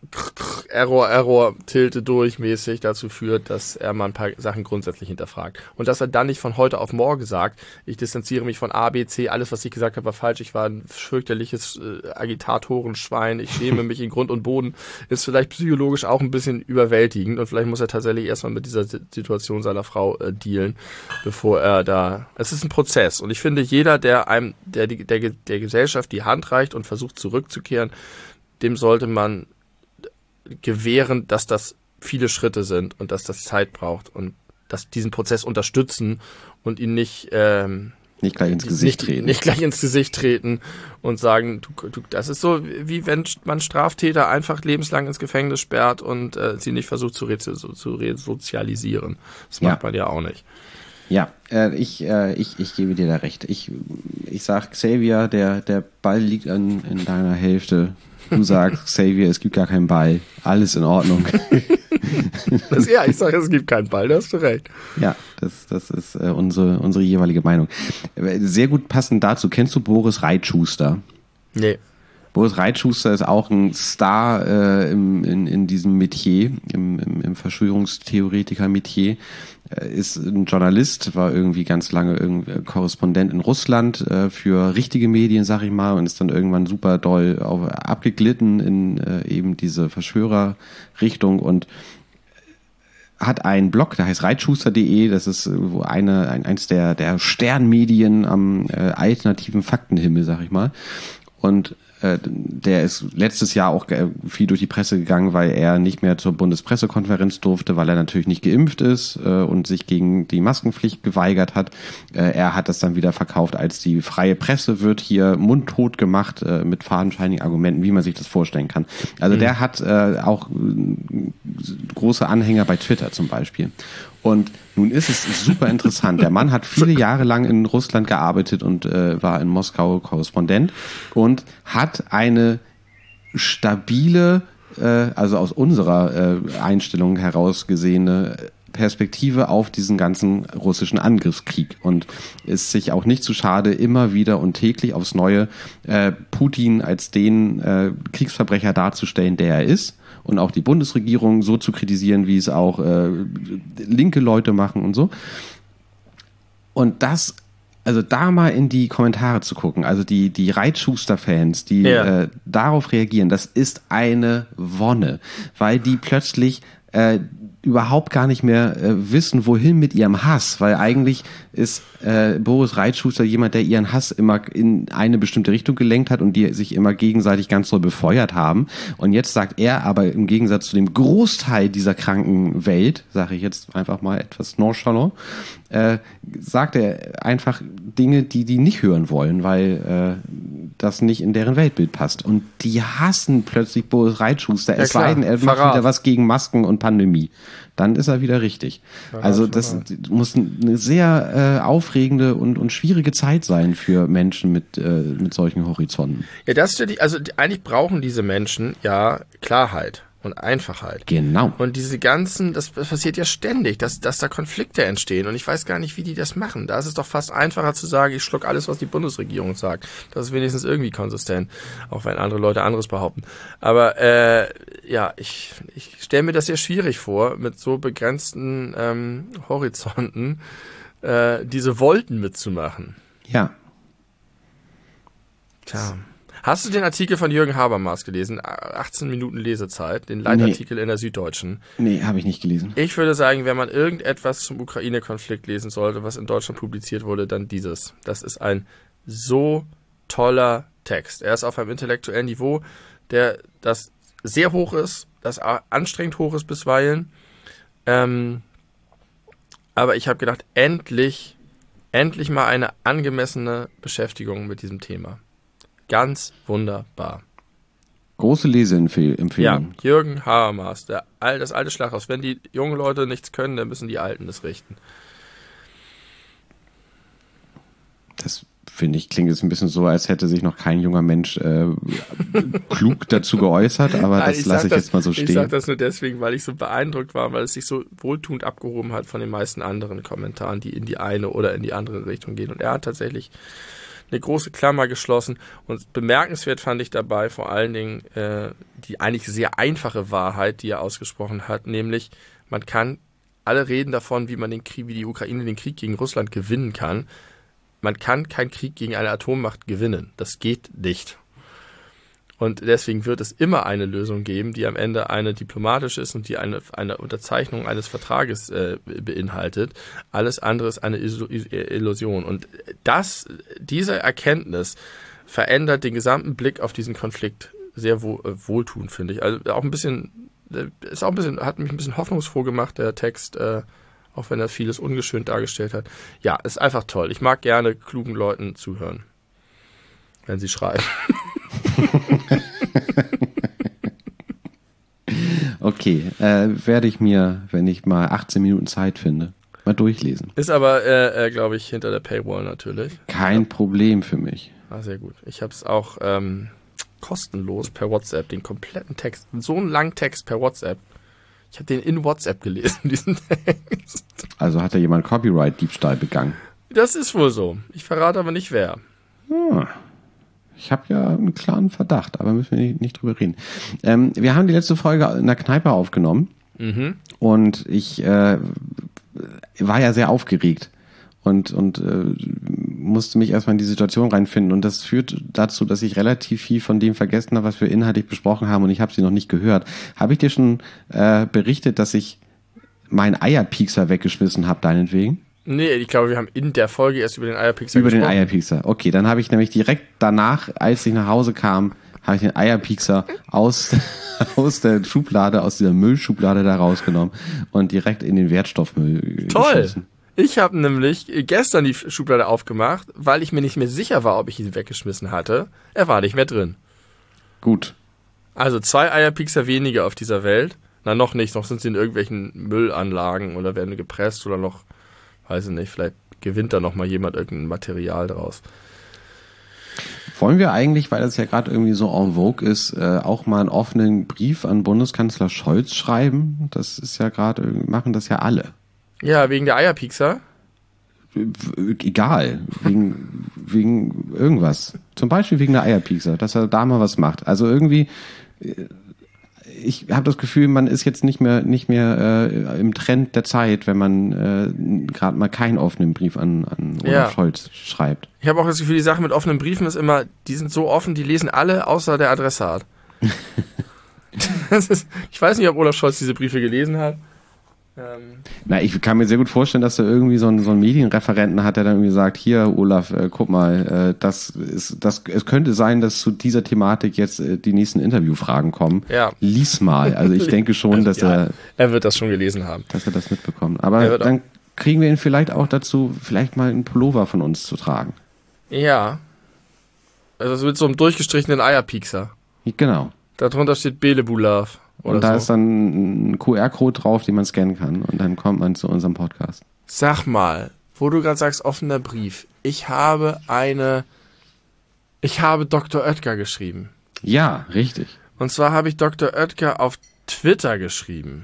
[SPEAKER 2] Error, Tilte durchmäßig dazu führt, dass er mal ein paar Sachen grundsätzlich hinterfragt. Und dass er dann nicht von heute auf morgen sagt, ich distanziere mich von A, B, C, alles, was ich gesagt habe, war falsch, ich war ein fürchterliches Agitatorenschwein, ich schäme mich in Grund und Boden, ist vielleicht psychologisch auch ein bisschen überwältigend und vielleicht muss er tatsächlich erstmal mit dieser Situation seiner Frau dealen, bevor er es ist ein Prozess und ich finde, jeder, der der Gesellschaft die Hand reicht und versucht zurückzukehren, dem sollte man gewähren, dass das viele Schritte sind und dass das Zeit braucht und dass diesen Prozess unterstützen und ihn nicht
[SPEAKER 1] gleich ins Gesicht treten.
[SPEAKER 2] Nicht gleich ins Gesicht treten und sagen, du, das ist so, wie wenn man Straftäter einfach lebenslang ins Gefängnis sperrt und sie nicht versucht zu resozialisieren. Das macht man ja auch nicht.
[SPEAKER 1] Ja, ich gebe dir da recht. Ich sag, Xavier, der Ball liegt in deiner Hälfte. Du sagst, Xavier, es gibt gar keinen Ball. Alles in Ordnung.
[SPEAKER 2] Ich sage, es gibt keinen Ball, da hast du recht.
[SPEAKER 1] Ja, das ist unsere jeweilige Meinung. Sehr gut passend dazu. Kennst du Boris Reitschuster? Nee. Boris Reitschuster ist auch ein Star in diesem Metier, im Verschwörungstheoretiker-Metier. Ist ein Journalist, war irgendwie ganz lange Korrespondent in Russland für richtige Medien, sag ich mal, und ist dann irgendwann super doll abgeglitten in eben diese Verschwörerrichtung und hat einen Blog, der heißt reitschuster.de, das ist eins der Sternmedien am alternativen Faktenhimmel, sag ich mal. Und der ist letztes Jahr auch viel durch die Presse gegangen, weil er nicht mehr zur Bundespressekonferenz durfte, weil er natürlich nicht geimpft ist und sich gegen die Maskenpflicht geweigert hat. Er hat das dann wieder verkauft als die freie Presse wird hier mundtot gemacht mit fadenscheinigen Argumenten, wie man sich das vorstellen kann. Also der hat auch große Anhänger bei Twitter zum Beispiel. Und nun ist es super interessant. Der Mann hat viele Jahre lang in Russland gearbeitet und war in Moskau Korrespondent und hat eine stabile, also aus unserer Einstellung heraus gesehene Perspektive auf diesen ganzen russischen Angriffskrieg und ist sich auch nicht zu schade, immer wieder und täglich aufs Neue Putin als den Kriegsverbrecher darzustellen, der er ist. Und auch die Bundesregierung so zu kritisieren, wie es auch linke Leute machen und so. Und das, also da mal in die Kommentare zu gucken, also die Reitschuster-Fans, die darauf reagieren, das ist eine Wonne, weil die plötzlich überhaupt gar nicht mehr wissen, wohin mit ihrem Hass, weil eigentlich ist Boris Reitschuster jemand, der ihren Hass immer in eine bestimmte Richtung gelenkt hat und die sich immer gegenseitig ganz doll befeuert haben. Und jetzt sagt er aber im Gegensatz zu dem Großteil dieser kranken Welt, sage ich jetzt einfach mal etwas nonchalant, sagt er einfach Dinge, die nicht hören wollen, weil das nicht in deren Weltbild passt. Und die hassen plötzlich Boris Reitschuster, es sei denn, er macht wieder was gegen Masken und Pandemie. Dann ist er wieder richtig. Also das muss eine sehr aufregende und schwierige Zeit sein für Menschen mit solchen Horizonten.
[SPEAKER 2] Ja, das finde ich, also eigentlich brauchen diese Menschen ja Klarheit und Einfachheit.
[SPEAKER 1] Genau.
[SPEAKER 2] Und diese ganzen, das passiert ja ständig, dass da Konflikte entstehen und ich weiß gar nicht, wie die das machen. Da ist es doch fast einfacher zu sagen, ich schluck alles, was die Bundesregierung sagt. Das ist wenigstens irgendwie konsistent, auch wenn andere Leute anderes behaupten. Aber ja, ich stelle mir das sehr schwierig vor, mit so begrenzten Horizonten diese Wolten mitzumachen.
[SPEAKER 1] Ja.
[SPEAKER 2] Tja. Hast du den Artikel von Jürgen Habermas gelesen? 18 Minuten Lesezeit, den Leitartikel in der Süddeutschen.
[SPEAKER 1] Nee, habe ich nicht gelesen.
[SPEAKER 2] Ich würde sagen, wenn man irgendetwas zum Ukraine-Konflikt lesen sollte, was in Deutschland publiziert wurde, dann dieses. Das ist ein so toller Text. Er ist auf einem intellektuellen Niveau, das sehr hoch ist, das anstrengend hoch ist bisweilen. Aber ich habe gedacht, endlich mal eine angemessene Beschäftigung mit diesem Thema. Ganz wunderbar.
[SPEAKER 1] Große Leseempfehlung.
[SPEAKER 2] Ja, Jürgen Habermas, das alte Schlaghaus. Wenn die jungen Leute nichts können, dann müssen die Alten das richten.
[SPEAKER 1] Das finde ich, klingt jetzt ein bisschen so, als hätte sich noch kein junger Mensch klug dazu geäußert, aber das lasse ich jetzt mal so stehen.
[SPEAKER 2] Ich sage das nur deswegen, weil ich so beeindruckt war, weil es sich so wohltuend abgehoben hat von den meisten anderen Kommentaren, die in die eine oder in die andere Richtung gehen. Und er hat tatsächlich eine große Klammer geschlossen und bemerkenswert fand ich dabei vor allen Dingen die eigentlich sehr einfache Wahrheit, die er ausgesprochen hat, nämlich alle reden davon, wie die Ukraine den Krieg gegen Russland gewinnen kann. Man kann keinen Krieg gegen eine Atommacht gewinnen. Das geht nicht. Und deswegen wird es immer eine Lösung geben, die am Ende eine diplomatische ist und die eine Unterzeichnung eines Vertrages beinhaltet. Alles andere ist eine Illusion. Und diese Erkenntnis verändert den gesamten Blick auf diesen Konflikt sehr wohltuend, finde ich. Also hat mich ein bisschen hoffnungsfroh gemacht, der Text, auch wenn er vieles ungeschönt dargestellt hat. Ja, ist einfach toll. Ich mag gerne klugen Leuten zuhören, wenn sie schreiben.
[SPEAKER 1] Okay, werde ich mir, wenn ich mal 18 Minuten Zeit finde, mal durchlesen.
[SPEAKER 2] Ist aber, glaube ich, hinter der Paywall natürlich.
[SPEAKER 1] Kein Problem für mich.
[SPEAKER 2] Ah, sehr gut. Ich habe es auch kostenlos per WhatsApp, den kompletten Text, so einen langen Text per WhatsApp. Ich habe den in WhatsApp gelesen, diesen Text.
[SPEAKER 1] Also hat da jemand Copyright-Diebstahl begangen?
[SPEAKER 2] Das ist wohl so. Ich verrate aber nicht, wer.
[SPEAKER 1] Ich habe ja einen klaren Verdacht, aber müssen wir nicht drüber reden. Wir haben die letzte Folge in der Kneipe aufgenommen und ich war ja sehr aufgeregt und musste mich erstmal in die Situation reinfinden und das führt dazu, dass ich relativ viel von dem vergessen habe, was wir inhaltlich besprochen haben und ich habe sie noch nicht gehört. Habe ich dir schon berichtet, dass ich meinen Eierpiekser weggeschmissen habe, deinetwegen?
[SPEAKER 2] Nee, ich glaube, wir haben in der Folge erst über den Eierpiekser gesprochen.
[SPEAKER 1] Über den Eierpiekser. Okay, dann habe ich nämlich direkt danach, als ich nach Hause kam, habe ich den Eierpiekser aus der Schublade, aus dieser Müllschublade da rausgenommen und direkt in den Wertstoffmüll geschmissen.
[SPEAKER 2] Ich habe nämlich gestern die Schublade aufgemacht, weil ich mir nicht mehr sicher war, ob ich ihn weggeschmissen hatte. Er war nicht mehr drin.
[SPEAKER 1] Gut.
[SPEAKER 2] Also 2 Eierpiekser weniger auf dieser Welt. Na, noch nicht. Noch sind sie in irgendwelchen Müllanlagen oder werden gepresst oder noch, weiß ich nicht, vielleicht gewinnt da noch mal jemand irgendein Material draus.
[SPEAKER 1] Wollen wir eigentlich, weil das ja gerade irgendwie so en vogue ist, auch mal einen offenen Brief an Bundeskanzler Scholz schreiben? Das ist ja gerade, machen das ja alle.
[SPEAKER 2] Ja, wegen der Eierpiekser?
[SPEAKER 1] Egal, wegen irgendwas. Zum Beispiel wegen der Eierpiekser, dass er da mal was macht. Also irgendwie, ich habe das Gefühl, man ist jetzt nicht mehr im Trend der Zeit, wenn man gerade mal keinen offenen Brief an Olaf Scholz schreibt.
[SPEAKER 2] Ich habe auch das Gefühl, die Sache mit offenen Briefen ist immer, die sind so offen, die lesen alle, außer der Adressat. Ich weiß nicht, ob Olaf Scholz diese Briefe gelesen hat.
[SPEAKER 1] Na, ich kann mir sehr gut vorstellen, dass er irgendwie so einen Medienreferenten hat, der dann irgendwie sagt, hier Olaf, guck mal, es könnte sein, dass zu dieser Thematik jetzt die nächsten Interviewfragen kommen.
[SPEAKER 2] Ja.
[SPEAKER 1] Lies mal. Also ich denke schon, dass er
[SPEAKER 2] wird das schon gelesen haben.
[SPEAKER 1] Dass er das mitbekommt. Aber dann kriegen wir ihn vielleicht auch dazu, vielleicht mal einen Pullover von uns zu tragen.
[SPEAKER 2] Ja. Also mit so einem durchgestrichenen Eierpiekser.
[SPEAKER 1] Genau.
[SPEAKER 2] Darunter steht Belebulav.
[SPEAKER 1] Und da ist dann ein QR-Code drauf, den man scannen kann. Und dann kommt man zu unserem Podcast.
[SPEAKER 2] Sag mal, wo du gerade sagst, offener Brief. Ich habe Dr. Oetker geschrieben.
[SPEAKER 1] Ja, richtig.
[SPEAKER 2] Und zwar habe ich Dr. Oetker auf Twitter geschrieben.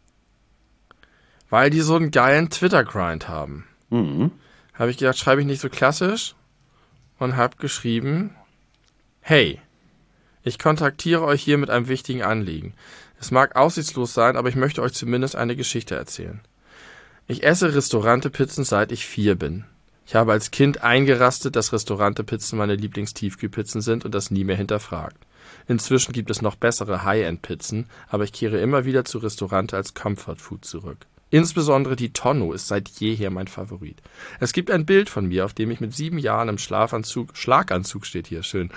[SPEAKER 2] Weil die so einen geilen Twitter-Grind haben.
[SPEAKER 1] Mhm.
[SPEAKER 2] Habe ich gedacht, schreibe ich nicht so klassisch. Und habe geschrieben, hey, ich kontaktiere euch hier mit einem wichtigen Anliegen. Es mag aussichtslos sein, aber ich möchte euch zumindest eine Geschichte erzählen. Ich esse Restaurante-Pizzen, seit ich 4 bin. Ich habe als Kind eingerastet, dass Restaurante-Pizzen meine Lieblingstiefkühlpizzen sind und das nie mehr hinterfragt. Inzwischen gibt es noch bessere High-End-Pizzen, aber ich kehre immer wieder zu Restaurante als Comfort-Food zurück. Insbesondere dieTonno ist seit jeher mein Favorit. Es gibt ein Bild von mir, auf dem ich mit 7 Jahren im Schlaganzug steht hier, schön.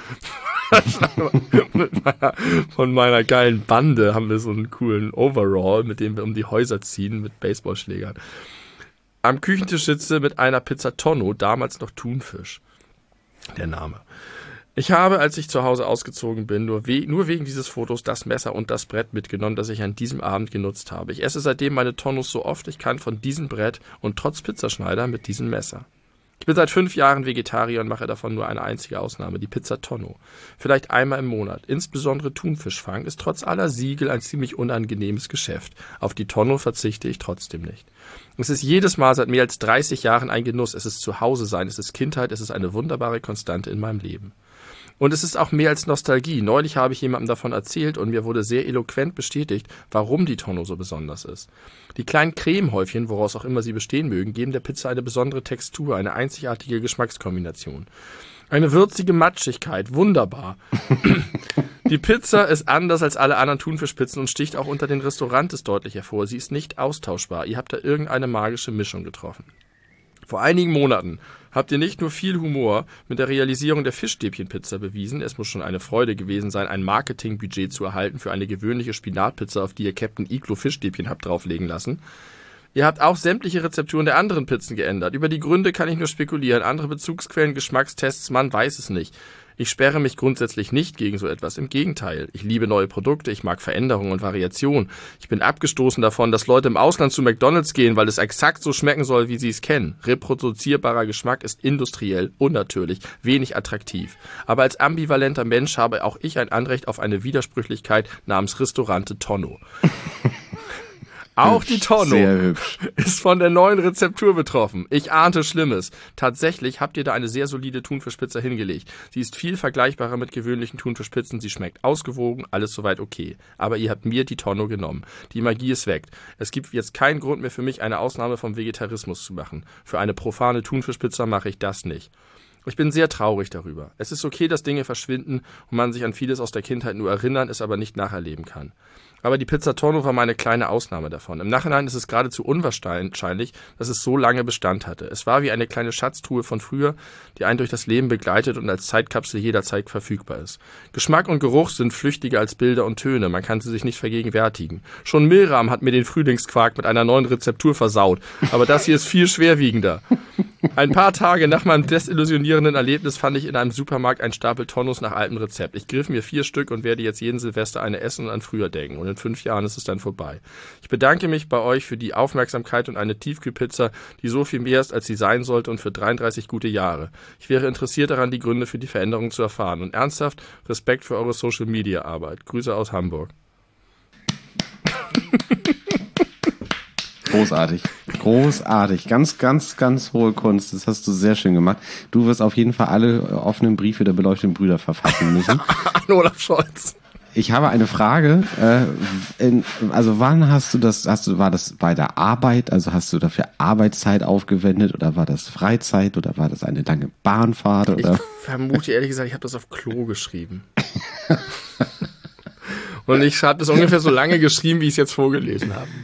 [SPEAKER 2] Von meiner geilen Bande haben wir so einen coolen Overall, mit dem wir um die Häuser ziehen mit Baseballschlägern. Am Küchentisch sitze mit einer Pizza Tonno, damals noch Thunfisch. Der Name. Ich habe, als ich zu Hause ausgezogen bin, nur wegen dieses Fotos das Messer und das Brett mitgenommen, das ich an diesem Abend genutzt habe. Ich esse seitdem meine Tonnos so oft ich kann von diesem Brett und trotz Pizzaschneider mit diesem Messer. Ich bin seit 5 Jahren Vegetarier und mache davon nur eine einzige Ausnahme, die Pizza Tonno. Vielleicht einmal im Monat. Insbesondere Thunfischfang ist trotz aller Siegel ein ziemlich unangenehmes Geschäft. Auf die Tonno verzichte ich trotzdem nicht. Es ist jedes Mal seit mehr als 30 Jahren ein Genuss. Es ist Zuhause sein, es ist Kindheit, es ist eine wunderbare Konstante in meinem Leben. Und es ist auch mehr als Nostalgie. Neulich habe ich jemandem davon erzählt und mir wurde sehr eloquent bestätigt, warum die Tonno so besonders ist. Die kleinen Cremehäufchen, woraus auch immer sie bestehen mögen, geben der Pizza eine besondere Textur, eine einzigartige Geschmackskombination. Eine würzige Matschigkeit, wunderbar. Die Pizza ist anders als alle anderen Thunfischpizzen und sticht auch unter den Restaurantes deutlich hervor. Sie ist nicht austauschbar. Ihr habt da irgendeine magische Mischung getroffen. Vor einigen Monaten habt ihr nicht nur viel Humor mit der Realisierung der Fischstäbchenpizza bewiesen, es muss schon eine Freude gewesen sein, ein Marketingbudget zu erhalten für eine gewöhnliche Spinatpizza, auf die ihr Captain Iglo Fischstäbchen habt drauflegen lassen. Ihr habt auch sämtliche Rezepturen der anderen Pizzen geändert. Über die Gründe kann ich nur spekulieren. Andere Bezugsquellen, Geschmackstests, man weiß es nicht. Ich sperre mich grundsätzlich nicht gegen so etwas. Im Gegenteil. Ich liebe neue Produkte, ich mag Veränderung und Variation. Ich bin abgestoßen davon, dass Leute im Ausland zu McDonald's gehen, weil es exakt so schmecken soll, wie sie es kennen. Reproduzierbarer Geschmack ist industriell, unnatürlich, wenig attraktiv. Aber als ambivalenter Mensch habe auch ich ein Anrecht auf eine Widersprüchlichkeit namens Restaurante Tonno. Auch die Tonno ist von der neuen Rezeptur betroffen. Ich ahnte Schlimmes. Tatsächlich habt ihr da eine sehr solide Thunfischpizza hingelegt. Sie ist viel vergleichbarer mit gewöhnlichen Thunfischpizzen. Sie schmeckt ausgewogen, alles soweit okay. Aber ihr habt mir die Tonno genommen. Die Magie ist weg. Es gibt jetzt keinen Grund mehr für mich, eine Ausnahme vom Vegetarismus zu machen. Für eine profane Thunfischpizza mache ich das nicht. Ich bin sehr traurig darüber. Es ist okay, dass Dinge verschwinden und man sich an vieles aus der Kindheit nur erinnern, es aber nicht nacherleben kann. Aber die Pizza Tonno war meine kleine Ausnahme davon. Im Nachhinein ist es geradezu unwahrscheinlich, dass es so lange Bestand hatte. Es war wie eine kleine Schatztruhe von früher, die einen durch das Leben begleitet und als Zeitkapsel jederzeit verfügbar ist. Geschmack und Geruch sind flüchtiger als Bilder und Töne, man kann sie sich nicht vergegenwärtigen. Schon Milram hat mir den Frühlingsquark mit einer neuen Rezeptur versaut, aber das hier ist viel schwerwiegender. Ein paar Tage nach meinem desillusionierenden Erlebnis fand ich in einem Supermarkt einen Stapel Tonnos nach altem Rezept. Ich griff mir 4 Stück und werde jetzt jeden Silvester eine essen und an früher denken. Und in 5 Jahren ist es dann vorbei. Ich bedanke mich bei euch für die Aufmerksamkeit und eine Tiefkühlpizza, die so viel mehr ist, als sie sein sollte, und für 33 gute Jahre. Ich wäre interessiert daran, die Gründe für die Veränderung zu erfahren. Und ernsthaft Respekt für eure Social-Media-Arbeit. Grüße aus Hamburg.
[SPEAKER 1] Großartig. Großartig. Ganz, ganz, ganz hohe Kunst. Das hast du sehr schön gemacht. Du wirst auf jeden Fall alle offenen Briefe der beleuchteten Brüder verfassen müssen.
[SPEAKER 2] An Olaf Scholz.
[SPEAKER 1] Ich habe eine Frage. Also wann hast du das, war das bei der Arbeit? Also hast du dafür Arbeitszeit aufgewendet oder war das Freizeit oder war das eine lange Bahnfahrt? Oder?
[SPEAKER 2] Ich vermute ehrlich gesagt, ich habe das auf Klo geschrieben. Und ich habe das ungefähr so lange geschrieben, wie ich es jetzt vorgelesen habe.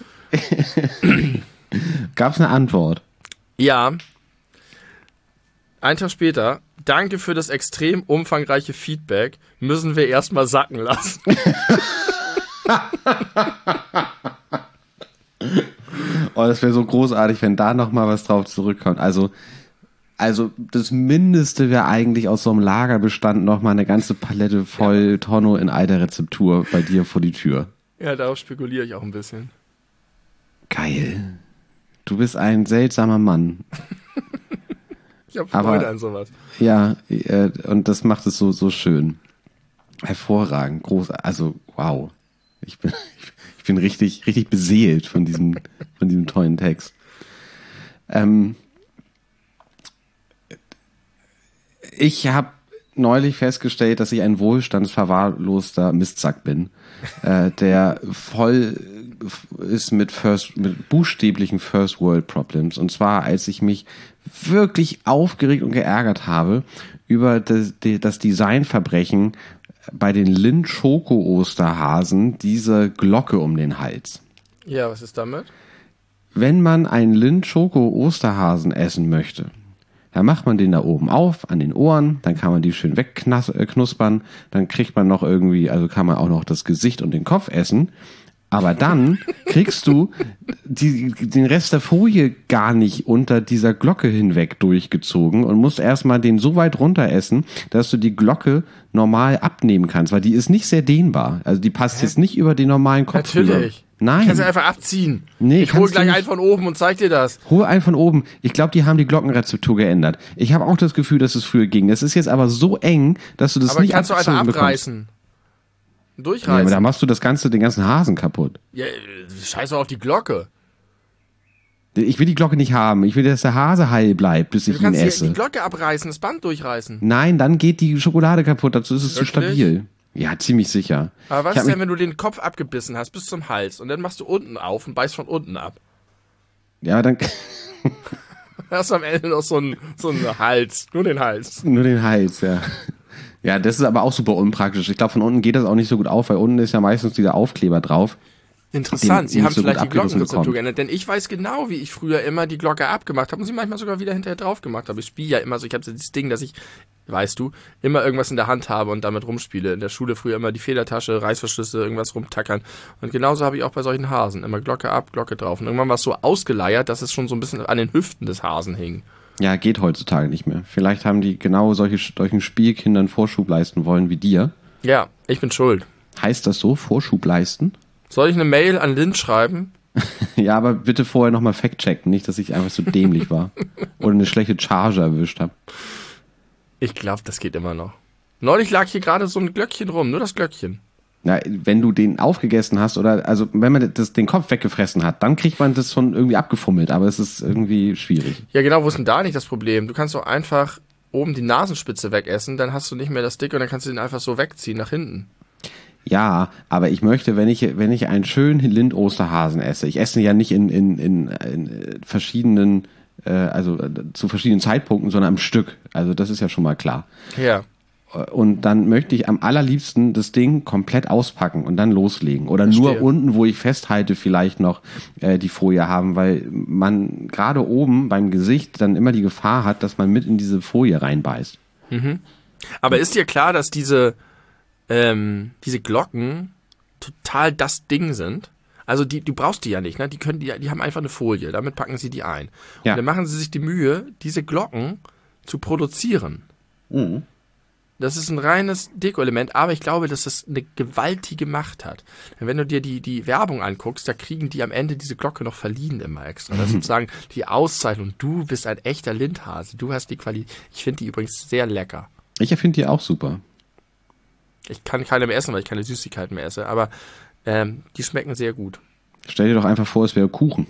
[SPEAKER 1] Gab es eine Antwort?
[SPEAKER 2] Ja. Ein Tag später, danke für das extrem umfangreiche Feedback, müssen wir erstmal sacken lassen.
[SPEAKER 1] Oh, das wäre so großartig, wenn da nochmal was drauf zurückkommt. Also das Mindeste wäre eigentlich aus so einem Lagerbestand nochmal eine ganze Palette voll Tonno in alter Rezeptur bei dir vor die Tür.
[SPEAKER 2] Ja, darauf spekuliere ich auch ein bisschen.
[SPEAKER 1] Geil. Du bist ein seltsamer Mann.
[SPEAKER 2] Ich habe Freude an sowas.
[SPEAKER 1] Ja, und das macht es so schön. Hervorragend, groß, also wow. Ich bin richtig beseelt von diesem tollen Text. Ich habe neulich festgestellt, dass ich ein wohlstandsverwahrloster Mistsack bin, der voll ist mit buchstäblichen First World Problems. Und zwar, als ich mich wirklich aufgeregt und geärgert habe über das Designverbrechen bei den Lindt Schoko Osterhasen, diese Glocke um den Hals.
[SPEAKER 2] Ja, was ist damit?
[SPEAKER 1] Wenn man einen Lindt Schoko Osterhasen essen möchte, dann macht man den da oben auf, an den Ohren, dann kann man die schön wegknuspern, dann kriegt man noch irgendwie, also kann man auch noch das Gesicht und den Kopf essen, aber dann kriegst du den Rest der Folie gar nicht unter dieser Glocke hinweg durchgezogen und musst erstmal den so weit runter essen, dass du die Glocke normal abnehmen kannst, weil die ist nicht sehr dehnbar, also die passt jetzt nicht über den normalen Kopf
[SPEAKER 2] Natürlich.
[SPEAKER 1] rüber. Nein.
[SPEAKER 2] Kannst du einfach abziehen.
[SPEAKER 1] Nee,
[SPEAKER 2] ich hole gleich einen von oben und zeig dir das.
[SPEAKER 1] Hol einen von oben. Ich glaube, die haben die Glockenrezeptur geändert. Ich habe auch das Gefühl, dass es früher ging. Das ist jetzt aber so eng, dass du das
[SPEAKER 2] aber
[SPEAKER 1] nicht
[SPEAKER 2] kannst du einfach abreißen.
[SPEAKER 1] Bekommst.
[SPEAKER 2] Durchreißen.
[SPEAKER 1] Ja, aber da machst du den ganzen Hasen kaputt.
[SPEAKER 2] Ja, scheiß doch auf die Glocke.
[SPEAKER 1] Ich will die Glocke nicht haben. Ich will, dass der Hase heil bleibt, bis ich ihn esse.
[SPEAKER 2] Du kannst die Glocke abreißen, das Band durchreißen.
[SPEAKER 1] Nein, dann geht die Schokolade kaputt. Dazu ist es zu stabil. Ja, ziemlich sicher.
[SPEAKER 2] Aber was ist denn, wenn du den Kopf abgebissen hast bis zum Hals und dann machst du unten auf und beißt von unten ab?
[SPEAKER 1] Ja, dann
[SPEAKER 2] hast du am Ende noch so einen Hals. Nur den Hals.
[SPEAKER 1] Nur den Hals, ja. Ja, das ist aber auch super unpraktisch. Ich glaube, von unten geht das auch nicht so gut auf, weil unten ist ja meistens dieser Aufkleber drauf.
[SPEAKER 2] Interessant, Sie haben so vielleicht die Glockenrezeptur geändert, denn ich weiß genau, wie ich früher immer die Glocke abgemacht habe und sie manchmal sogar wieder hinterher drauf gemacht habe. Ich spiele ja immer so, ich habe so das Ding, dass ich, weißt du, immer irgendwas in der Hand habe und damit rumspiele. In der Schule früher immer die Federtasche, Reißverschlüsse, irgendwas rumtackern. Und genauso habe ich auch bei solchen Hasen. Immer Glocke ab, Glocke drauf. Und irgendwann war es so ausgeleiert, dass es schon so ein bisschen an den Hüften des Hasen hing. Ja,
[SPEAKER 1] geht heutzutage nicht mehr. Vielleicht haben die genau solchen Spielkindern Vorschub leisten wollen wie dir.
[SPEAKER 2] Ja, ich bin schuld.
[SPEAKER 1] Heißt das so, Vorschub leisten?
[SPEAKER 2] Soll ich eine Mail an Lindt schreiben?
[SPEAKER 1] Ja, aber bitte vorher nochmal fact-checken. Nicht, dass ich einfach so dämlich war. Oder eine schlechte Charge erwischt habe.
[SPEAKER 2] Ich glaube, das geht immer noch. Neulich lag hier gerade so ein Glöckchen rum, nur das Glöckchen.
[SPEAKER 1] Ja, wenn du den aufgegessen hast oder, also wenn man den Kopf weggefressen hat, dann kriegt man das schon irgendwie abgefummelt, aber es ist irgendwie schwierig.
[SPEAKER 2] Ja genau, wo ist denn da nicht das Problem? Du kannst doch einfach oben die Nasenspitze wegessen, dann hast du nicht mehr das Dicke und dann kannst du den einfach so wegziehen nach hinten.
[SPEAKER 1] Ja, aber ich möchte, wenn ich einen schönen Lindt Osterhasen esse, ich esse ja nicht in verschiedenen, also zu verschiedenen Zeitpunkten, sondern am Stück. Also das ist ja schon mal klar.
[SPEAKER 2] Ja.
[SPEAKER 1] Und dann möchte ich am allerliebsten das Ding komplett auspacken und dann loslegen. Oder nur unten, wo ich festhalte, vielleicht noch die Folie haben, weil man gerade oben beim Gesicht dann immer die Gefahr hat, dass man mit in diese Folie reinbeißt.
[SPEAKER 2] Mhm. Aber ist dir klar, dass diese Glocken total das Ding sind? Also du brauchst die ja nicht, ne? Die haben einfach eine Folie, damit packen sie die ein.
[SPEAKER 1] Ja.
[SPEAKER 2] Und dann machen sie sich die Mühe, diese Glocken zu produzieren.
[SPEAKER 1] Mhm.
[SPEAKER 2] Das ist ein reines Deko-Element, aber ich glaube, dass das eine gewaltige Macht hat. Denn wenn du dir die Werbung anguckst, da kriegen die am Ende diese Glocke noch verliehen immer extra. Das ist sozusagen die Auszeichnung. Du bist ein echter Lindhase. Du hast die Qualität. Ich finde die übrigens sehr lecker.
[SPEAKER 1] Ich finde die auch super.
[SPEAKER 2] Ich kann keine mehr essen, weil ich keine Süßigkeiten mehr esse, aber die schmecken sehr gut.
[SPEAKER 1] Stell dir doch einfach vor, es wäre Kuchen.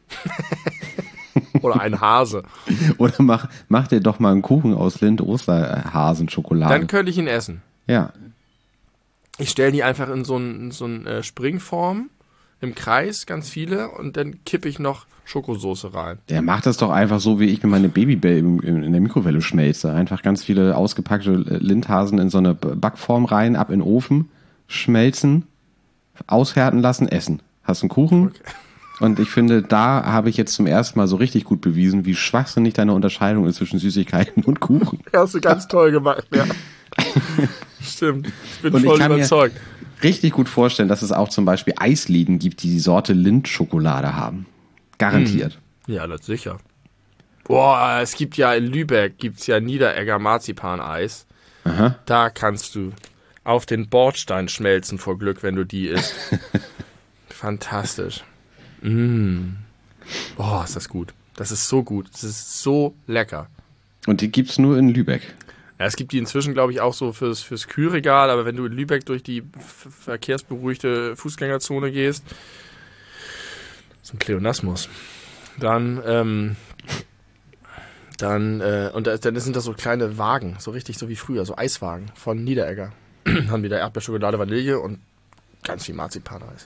[SPEAKER 2] Oder ein Hase.
[SPEAKER 1] Oder mach dir doch mal einen Kuchen aus Lind-Osterhasenschokolade.
[SPEAKER 2] Dann könnte ich ihn essen.
[SPEAKER 1] Ja.
[SPEAKER 2] Ich stelle die einfach in so eine Springform im Kreis, ganz viele, und dann kippe ich noch Schokosoße rein.
[SPEAKER 1] Der macht das doch einfach so, wie ich mir meine Babybell in der Mikrowelle schmelze. Einfach ganz viele ausgepackte Lindhasen in so eine Backform rein, ab in den Ofen, schmelzen, aushärten lassen, essen. Hast einen Kuchen. Okay. Und ich finde, da habe ich jetzt zum ersten Mal so richtig gut bewiesen, wie schwachsinnig deine Unterscheidung ist zwischen Süßigkeiten und Kuchen.
[SPEAKER 2] Hast du ganz toll gemacht, ja. Stimmt. Ich bin voll überzeugt.
[SPEAKER 1] Mir richtig gut vorstellen, dass es auch zum Beispiel Eisläden gibt, die die Sorte Lindt-Schokolade haben. Garantiert.
[SPEAKER 2] Ja, das sicher. Boah, es gibt ja in Lübeck Niederegger Marzipaneis.
[SPEAKER 1] Aha.
[SPEAKER 2] Da kannst du auf den Bordstein schmelzen vor Glück, wenn du die isst. Fantastisch. Boah, ist das gut. Das ist so gut. Das ist so lecker.
[SPEAKER 1] Und die gibt's nur in Lübeck?
[SPEAKER 2] Ja, es gibt die inzwischen, glaube ich, auch so fürs Kühlregal, aber wenn du in Lübeck durch die verkehrsberuhigte Fußgängerzone gehst, das ist ein Pleonasmus, dann sind das so kleine Wagen, so richtig so wie früher, so Eiswagen von Niederegger. Haben die da Erdbeerschokolade, Vanille und ganz viel Marzipaneis.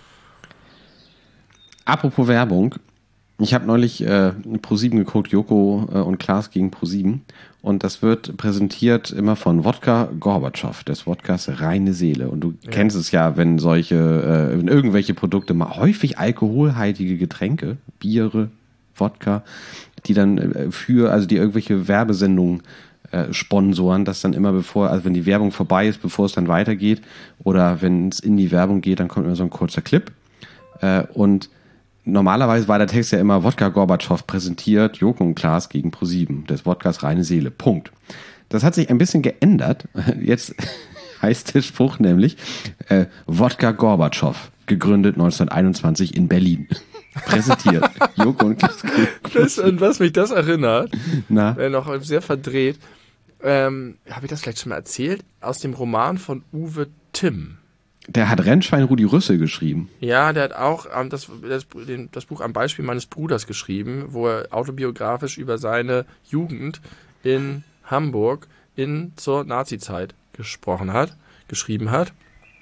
[SPEAKER 1] Apropos Werbung, ich habe neulich Pro7 geguckt, Joko und Klaas gegen Pro7, und das wird präsentiert immer von Wodka Gorbatschow, des Wodkas Reine Seele. Und du kennst es ja, wenn wenn irgendwelche Produkte, mal häufig alkoholhaltige Getränke, Biere, Wodka, die dann die irgendwelche Werbesendungen sponsoren, dass dann immer wenn die Werbung vorbei ist, bevor es dann weitergeht, oder wenn es in die Werbung geht, dann kommt immer so ein kurzer Clip. Und normalerweise war der Text ja immer Wodka Gorbatschow präsentiert, Joko und Klaas gegen Pro7, des Wodkas Reine Seele. Punkt. Das hat sich ein bisschen geändert. Jetzt heißt der Spruch nämlich Wodka Gorbatschow, gegründet 1921 in Berlin. Präsentiert. Joko und Klaas.
[SPEAKER 2] Und was mich das erinnert,
[SPEAKER 1] Na?
[SPEAKER 2] noch sehr verdreht, habe ich das vielleicht schon mal erzählt, aus dem Roman von Uwe Timm.
[SPEAKER 1] Der hat Rennschwein Rudi Rüssel geschrieben.
[SPEAKER 2] Ja, der hat auch das Buch am Beispiel meines Bruders geschrieben, wo er autobiografisch über seine Jugend in Hamburg zur Nazizeit geschrieben hat.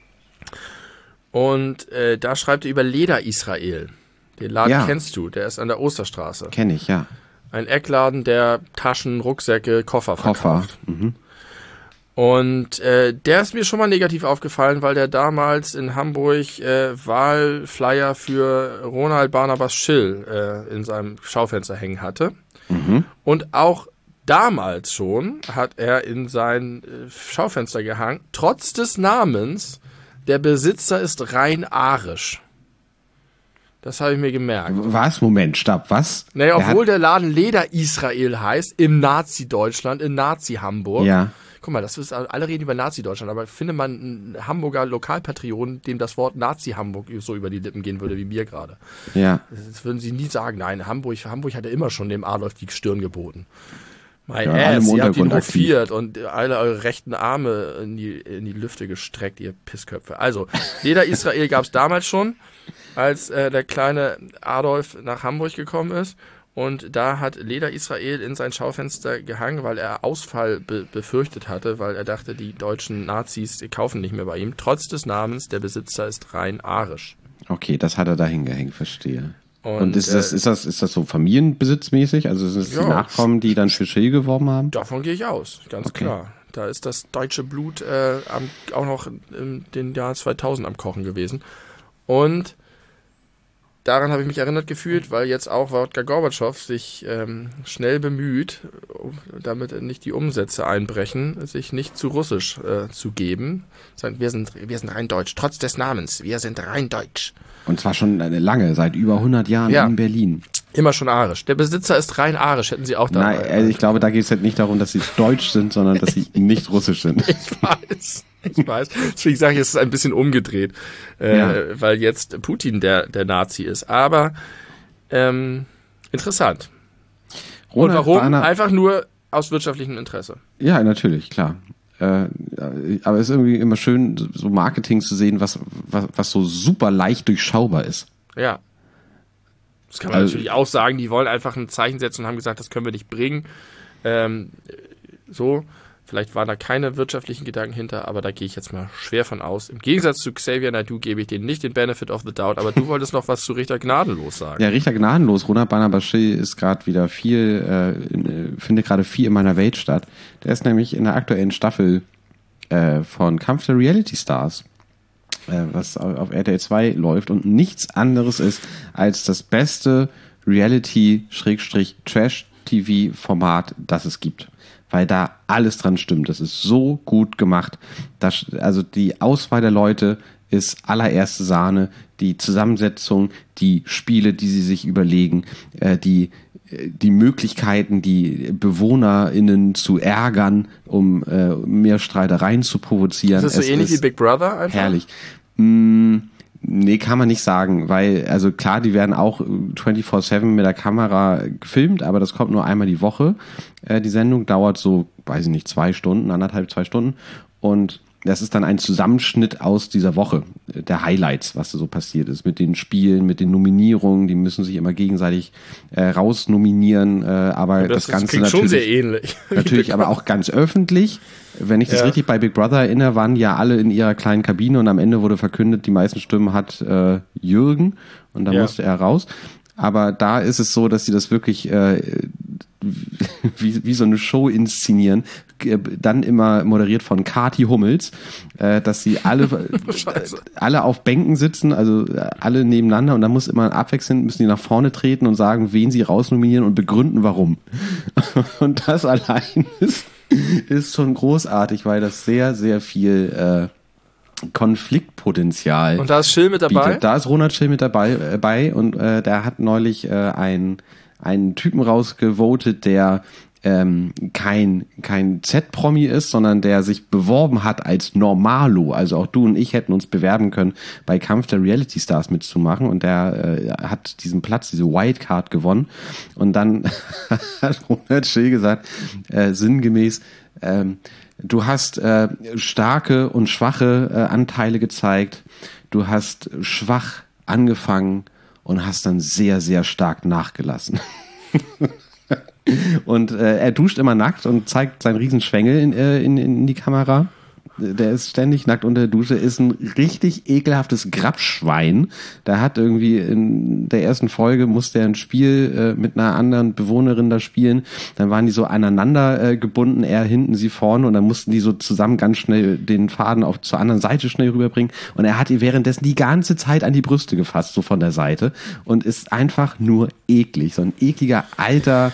[SPEAKER 2] Und da schreibt er über Leder Israel. Den Laden kennst du, der ist an der Osterstraße.
[SPEAKER 1] Kenn ich, ja.
[SPEAKER 2] Ein Eckladen, der Taschen, Rucksäcke, Koffer verkauft.
[SPEAKER 1] Mhm.
[SPEAKER 2] Und der ist mir schon mal negativ aufgefallen, weil der damals in Hamburg Wahlflyer für Ronald Barnabas Schill in seinem Schaufenster hängen hatte.
[SPEAKER 1] Mhm.
[SPEAKER 2] Und auch damals schon hat er in sein Schaufenster gehangen, trotz des Namens, der Besitzer ist rein arisch. Das habe ich mir gemerkt.
[SPEAKER 1] Was? Moment, stopp, was?
[SPEAKER 2] Naja, obwohl der Laden Leder Israel heißt, im Nazi-Deutschland, in Nazi-Hamburg.
[SPEAKER 1] Ja.
[SPEAKER 2] Guck mal, alle reden über Nazi-Deutschland, aber finde man einen Hamburger Lokalpatrioten, dem das Wort Nazi-Hamburg so über die Lippen gehen würde, wie mir gerade.
[SPEAKER 1] Ja.
[SPEAKER 2] Das würden sie nie sagen. Nein, Hamburg hat ja immer schon dem Adolf die Stirn geboten.
[SPEAKER 1] Ihr
[SPEAKER 2] habt ihn hofiert und alle eure rechten Arme in die Lüfte gestreckt, ihr Pissköpfe. Also, Leder Israel gab es damals schon, als der kleine Adolf nach Hamburg gekommen ist. Und da hat Leder Israel in sein Schaufenster gehangen, weil er Ausfall befürchtet hatte, weil er dachte, die deutschen Nazis kaufen nicht mehr bei ihm. Trotz des Namens, der Besitzer ist rein arisch.
[SPEAKER 1] Okay, das hat er da hingehängt, verstehe. Und ist das so familienbesitzmäßig? Also sind es die Nachkommen, die dann für Schill geworben haben?
[SPEAKER 2] Davon gehe ich aus, ganz klar. Da ist das deutsche Blut auch noch in den Jahren 2000 am Kochen gewesen. Und daran habe ich mich erinnert gefühlt, weil jetzt auch Wodka Gorbatschow sich schnell bemüht, damit nicht die Umsätze einbrechen, sich nicht zu russisch zu geben. Wir sind rein deutsch, trotz des Namens, wir sind rein deutsch.
[SPEAKER 1] Und zwar schon lange, seit über 100 Jahren in Berlin.
[SPEAKER 2] Immer schon arisch. Der Besitzer ist rein arisch, hätten sie auch dabei.
[SPEAKER 1] Nein, also ich glaube, da geht es halt nicht darum, dass sie deutsch sind, sondern dass sie nicht russisch sind.
[SPEAKER 2] Ich weiß. Deswegen sage ich, es ist ein bisschen umgedreht, weil jetzt Putin der Nazi ist. Aber interessant. Und warum? Einfach nur aus wirtschaftlichem Interesse.
[SPEAKER 1] Ja, natürlich, klar. Aber es ist irgendwie immer schön, so Marketing zu sehen, was so super leicht durchschaubar ist.
[SPEAKER 2] Ja. Das kann man natürlich auch sagen, die wollen einfach ein Zeichen setzen und haben gesagt, das können wir nicht bringen. Vielleicht waren da keine wirtschaftlichen Gedanken hinter, aber da gehe ich jetzt mal schwer von aus. Im Gegensatz zu Xavier Naidoo gebe ich denen nicht den Benefit of the doubt, aber du wolltest noch was zu Richter Gnadenlos sagen. Ja,
[SPEAKER 1] Richter Gnadenlos, Ronald Barnabashi ist gerade wieder findet gerade viel in meiner Welt statt. Der ist nämlich in der aktuellen Staffel von Kampf der Reality Stars, was auf RTL 2 läuft und nichts anderes ist als das beste Reality-Trash-TV-Format, das es gibt. Weil da alles dran stimmt. Das ist so gut gemacht. Also die Auswahl der Leute ist allererste Sahne. Die Zusammensetzung, die Spiele, die sie sich überlegen, die Möglichkeiten, die BewohnerInnen zu ärgern, um mehr Streitereien zu provozieren.
[SPEAKER 2] Ist das so ähnlich wie Big Brother einfach?
[SPEAKER 1] Herrlich. Nee, kann man nicht sagen, weil, also klar, die werden auch 24/7 mit der Kamera gefilmt, aber das kommt nur einmal die Woche. Die Sendung dauert so, weiß ich nicht, 2 Stunden, 2 Stunden und das ist dann ein Zusammenschnitt aus dieser Woche, der Highlights, was da so passiert ist, mit den Spielen, mit den Nominierungen, die müssen sich immer gegenseitig rausnominieren, aber das Ganze
[SPEAKER 2] klingt
[SPEAKER 1] natürlich
[SPEAKER 2] schon sehr ähnlich.
[SPEAKER 1] Natürlich, aber auch ganz öffentlich. Wenn ich das richtig bei Big Brother erinnere, waren ja alle in ihrer kleinen Kabine und am Ende wurde verkündet, die meisten Stimmen hat Jürgen und dann musste er raus. Aber da ist es so, dass sie das wirklich wie so eine Show inszenieren, dann immer moderiert von Kathi Hummels, dass sie alle auf Bänken sitzen, also alle nebeneinander und dann muss immer abwechselnd, müssen die nach vorne treten und sagen, wen sie rausnominieren und begründen, warum. Und das allein ist schon großartig, weil das sehr, sehr viel Konfliktpotenzial.
[SPEAKER 2] Und da ist Schill mit dabei?
[SPEAKER 1] Bietet. Da ist Ronald Schill mit dabei und der hat neulich einen Typen rausgevotet, der kein Z-Promi ist, sondern der sich beworben hat als Normalo. Also auch du und ich hätten uns bewerben können, bei Kampf der Reality Stars mitzumachen und der hat diesen Platz, diese Wildcard gewonnen und dann hat Ronald Schill gesagt, sinngemäß, du hast starke und schwache Anteile gezeigt, du hast schwach angefangen und hast dann sehr, sehr stark nachgelassen. Und er duscht immer nackt und zeigt seinen Riesenschwengel in die Kamera. Der ist ständig nackt unter der Dusche, ist ein richtig ekelhaftes Grabschwein. Der hat irgendwie in der ersten Folge musste er ein Spiel mit einer anderen Bewohnerin da spielen. Dann waren die so aneinander gebunden, er hinten, sie vorne und dann mussten die so zusammen ganz schnell den Faden zur anderen Seite schnell rüberbringen. Und er hat ihr währenddessen die ganze Zeit an die Brüste gefasst, so von der Seite und ist einfach nur eklig. So ein ekliger, alter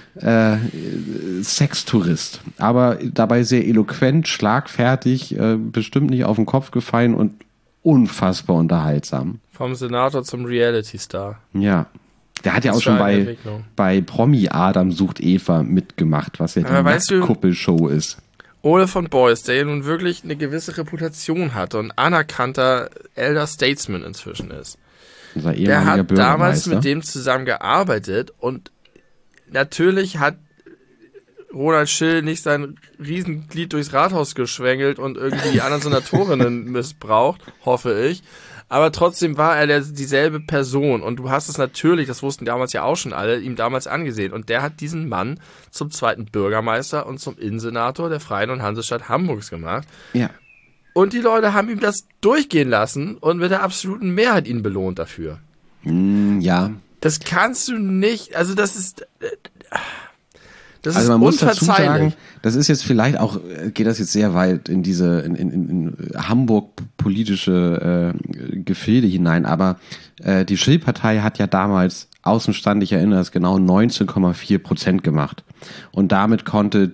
[SPEAKER 1] Sextourist, aber dabei sehr eloquent, schlagfertig, bestimmt nicht auf den Kopf gefallen und unfassbar unterhaltsam.
[SPEAKER 2] Vom Senator zum Reality-Star.
[SPEAKER 1] Ja. Der hat ja auch schon bei Promi Adam sucht Eva mitgemacht, was ja die Kuppelshow ist.
[SPEAKER 2] Ole von Boys, der ja nun wirklich eine gewisse Reputation hat und anerkannter Elder Statesman inzwischen ist. Der hat damals mit dem zusammengearbeitet und natürlich hat Ronald Schill nicht sein Riesenglied durchs Rathaus geschwängelt und irgendwie die anderen Senatorinnen missbraucht, hoffe ich. Aber trotzdem war er dieselbe Person. Und du hast es natürlich, das wussten damals ja auch schon alle, ihm damals angesehen. Und der hat diesen Mann zum 2. Bürgermeister und zum Innensenator der Freien und Hansestadt Hamburgs gemacht.
[SPEAKER 1] Ja.
[SPEAKER 2] Und die Leute haben ihm das durchgehen lassen und mit der absoluten Mehrheit ihn belohnt dafür.
[SPEAKER 1] Ja.
[SPEAKER 2] Das kannst du nicht, also das ist, Das
[SPEAKER 1] Also
[SPEAKER 2] ist
[SPEAKER 1] man muss dazu
[SPEAKER 2] unverzeihlich.
[SPEAKER 1] sagen, das ist jetzt vielleicht auch, geht das jetzt sehr weit in diese, in Hamburg politische Gefilde hinein, aber die Schill-Partei hat ja damals Außenstand, ich erinnere es genau, 19,4% gemacht. Und damit konnte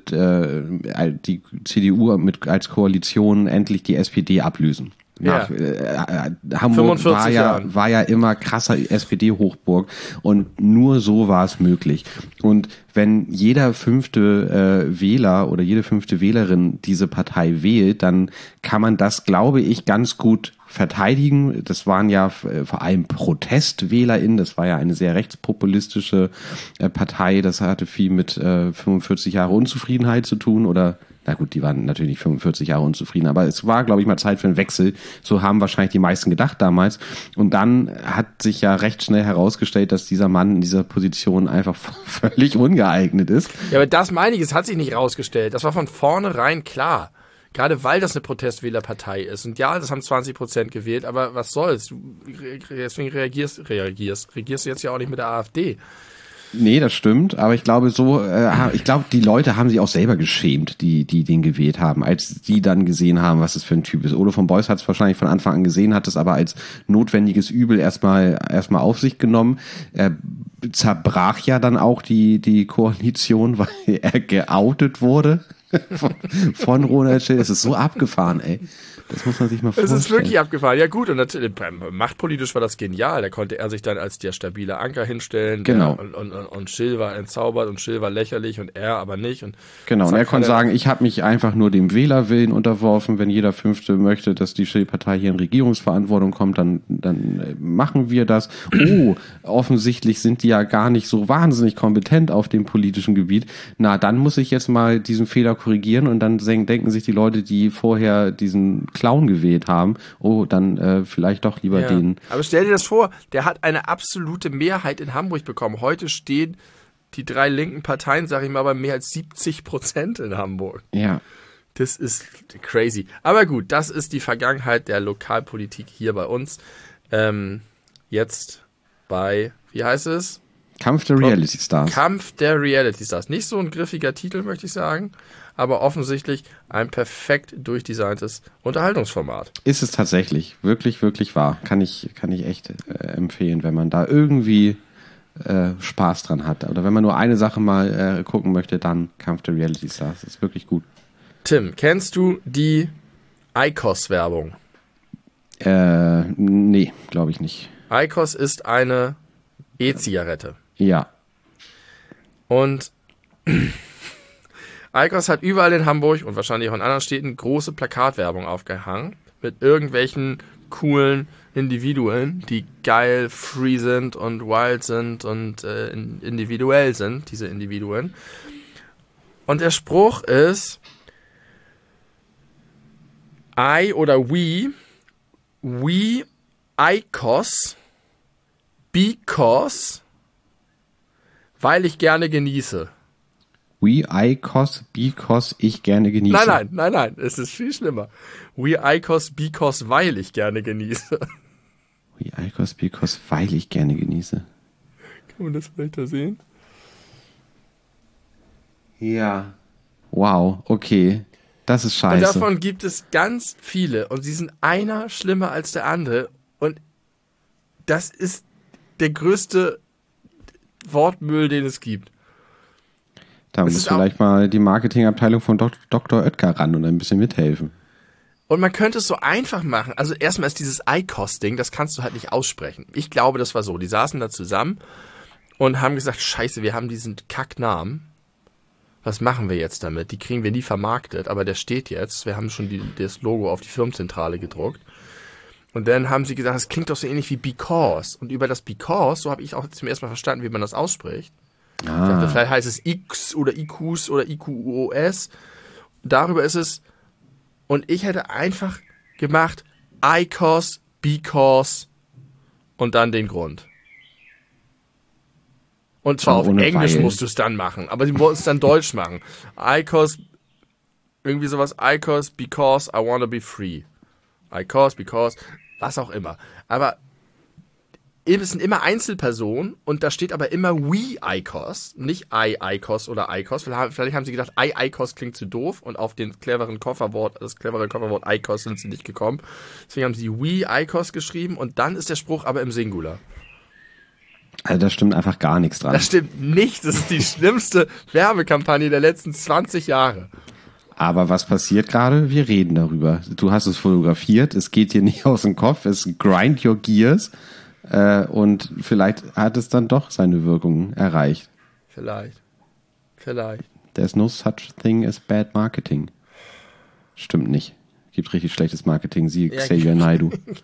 [SPEAKER 1] die CDU als Koalition endlich die SPD ablösen. Nach, Hamburg
[SPEAKER 2] 45 Jahren.
[SPEAKER 1] war ja immer krasser SPD-Hochburg und nur so war es möglich. Und wenn jeder fünfte Wähler oder jede fünfte Wählerin diese Partei wählt, dann kann man das, glaube ich, ganz gut verteidigen. Das waren ja vor allem ProtestwählerInnen, das war ja eine sehr rechtspopulistische Partei, das hatte viel mit 45 Jahre Unzufriedenheit zu tun oder na gut, die waren natürlich nicht 45 Jahre unzufrieden, aber es war, glaube ich, mal Zeit für einen Wechsel. So haben wahrscheinlich die meisten gedacht damals. Und dann hat sich ja recht schnell herausgestellt, dass dieser Mann in dieser Position einfach völlig ungeeignet ist.
[SPEAKER 2] Ja, aber das meine ich, es hat sich nicht herausgestellt. Das war von vornherein klar. Gerade weil das eine Protestwählerpartei ist. Und ja, das haben 20% gewählt, aber was soll's? Deswegen regierst du jetzt ja auch nicht mit der AfD.
[SPEAKER 1] Nee, das stimmt, aber ich glaube ich glaube, die Leute haben sich auch selber geschämt, die den gewählt haben, als die dann gesehen haben, was es für ein Typ ist. Ole von Beuys hat es wahrscheinlich von Anfang an gesehen, hat es aber als notwendiges Übel erstmal auf sich genommen. Er zerbrach ja dann auch die Koalition, weil er geoutet wurde von Ronald Schill. Das ist so abgefahren, ey. Das muss man sich mal vorstellen.
[SPEAKER 2] Es ist wirklich abgefahren. Ja gut, und natürlich, machtpolitisch war das genial. Da konnte er sich dann als der stabile Anker hinstellen.
[SPEAKER 1] Genau.
[SPEAKER 2] Und Schill war entzaubert und Schill war lächerlich und er aber nicht. Und
[SPEAKER 1] genau, und er konnte sagen, ich habe mich einfach nur dem Wählerwillen unterworfen. Wenn jeder Fünfte möchte, dass die Schill-Partei hier in Regierungsverantwortung kommt, dann machen wir das. Oh, offensichtlich sind die ja gar nicht so wahnsinnig kompetent auf dem politischen Gebiet. Na, dann muss ich jetzt mal diesen Fehler korrigieren und dann denken sich die Leute, die vorher diesen Clown gewählt haben, oh, dann vielleicht doch lieber den.
[SPEAKER 2] Aber stell dir das vor, der hat eine absolute Mehrheit in Hamburg bekommen. Heute stehen die 3 linken Parteien, sage ich mal, bei mehr als 70% in Hamburg.
[SPEAKER 1] Ja.
[SPEAKER 2] Das ist crazy. Aber gut, das ist die Vergangenheit der Lokalpolitik hier bei uns. Jetzt bei, wie heißt es?
[SPEAKER 1] Kampf der Reality Stars.
[SPEAKER 2] Kampf der Reality Stars. Nicht so ein griffiger Titel, möchte ich sagen, aber offensichtlich ein perfekt durchdesigntes Unterhaltungsformat.
[SPEAKER 1] Ist es tatsächlich. Wirklich, wirklich wahr. Kann ich echt empfehlen, wenn man da irgendwie Spaß dran hat. Oder wenn man nur eine Sache mal gucken möchte, dann Kampf der Reality Stars. Das ist wirklich gut.
[SPEAKER 2] Tim, kennst du die IQOS-Werbung?
[SPEAKER 1] Nee, glaube ich nicht.
[SPEAKER 2] IQOS ist eine E-Zigarette.
[SPEAKER 1] Ja.
[SPEAKER 2] Und IQOS hat überall in Hamburg und wahrscheinlich auch in anderen Städten große Plakatwerbung aufgehangen mit irgendwelchen coolen Individuen, die geil, free sind und wild sind und individuell sind, diese Individuen. Und der Spruch ist I oder we IQOS because, weil ich gerne genieße.
[SPEAKER 1] We IQOS because ich gerne genieße.
[SPEAKER 2] Nein, es ist viel schlimmer. We IQOS because, weil ich gerne genieße.
[SPEAKER 1] We IQOS because, weil ich gerne genieße.
[SPEAKER 2] Kann man das vielleicht da sehen?
[SPEAKER 1] Ja. Wow, okay. Das ist scheiße.
[SPEAKER 2] Und davon gibt es ganz viele und sie sind einer schlimmer als der andere und das ist der größte Wortmüll, den es gibt.
[SPEAKER 1] Da muss vielleicht mal die Marketingabteilung von Dr. Oetker ran und ein bisschen mithelfen.
[SPEAKER 2] Und man könnte es so einfach machen. Also erstmal ist dieses IQOS-Ding, das kannst du halt nicht aussprechen. Ich glaube, das war so. Die saßen da zusammen und haben gesagt, scheiße, wir haben diesen Kacknamen. Was machen wir jetzt damit? Die kriegen wir nie vermarktet, aber der steht jetzt. Wir haben schon das Logo auf die Firmenzentrale gedruckt. Und dann haben sie gesagt, das klingt doch so ähnlich wie because. Und über das because, so habe ich auch zum ersten Mal verstanden, wie man das ausspricht. Ich dachte, vielleicht heißt es X oder IQs oder IQOS. Darüber ist es. Und ich hätte einfach gemacht IQOS, because und dann den Grund. Und zwar auf Englisch musst du es dann machen. Aber sie wollten es dann Deutsch machen. IQOS, irgendwie sowas. IQOS, because I wanna be free. IQOS, because, was auch immer. Aber sind immer Einzelpersonen und da steht aber immer We ICOS, nicht I-ICOS oder ICOS. Vielleicht haben sie gedacht, I-ICOS klingt zu doof und auf das clevere Kofferwort ICOS sind sie nicht gekommen. Deswegen haben sie We ICOS geschrieben und dann ist der Spruch aber im Singular.
[SPEAKER 1] Also da stimmt einfach gar nichts dran.
[SPEAKER 2] Das stimmt nicht. Das ist die schlimmste Werbekampagne der letzten 20 Jahre.
[SPEAKER 1] Aber was passiert gerade? Wir reden darüber. Du hast es fotografiert, es geht dir nicht aus dem Kopf, es grind your gears und vielleicht hat es dann doch seine Wirkung erreicht.
[SPEAKER 2] Vielleicht.
[SPEAKER 1] There's no such thing as bad marketing. Stimmt nicht. Gibt richtig schlechtes Marketing, siehe Xavier Naidoo.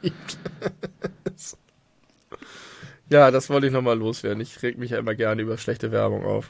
[SPEAKER 2] Ja, das wollte ich nochmal loswerden. Ich reg mich ja immer gerne über schlechte Werbung auf.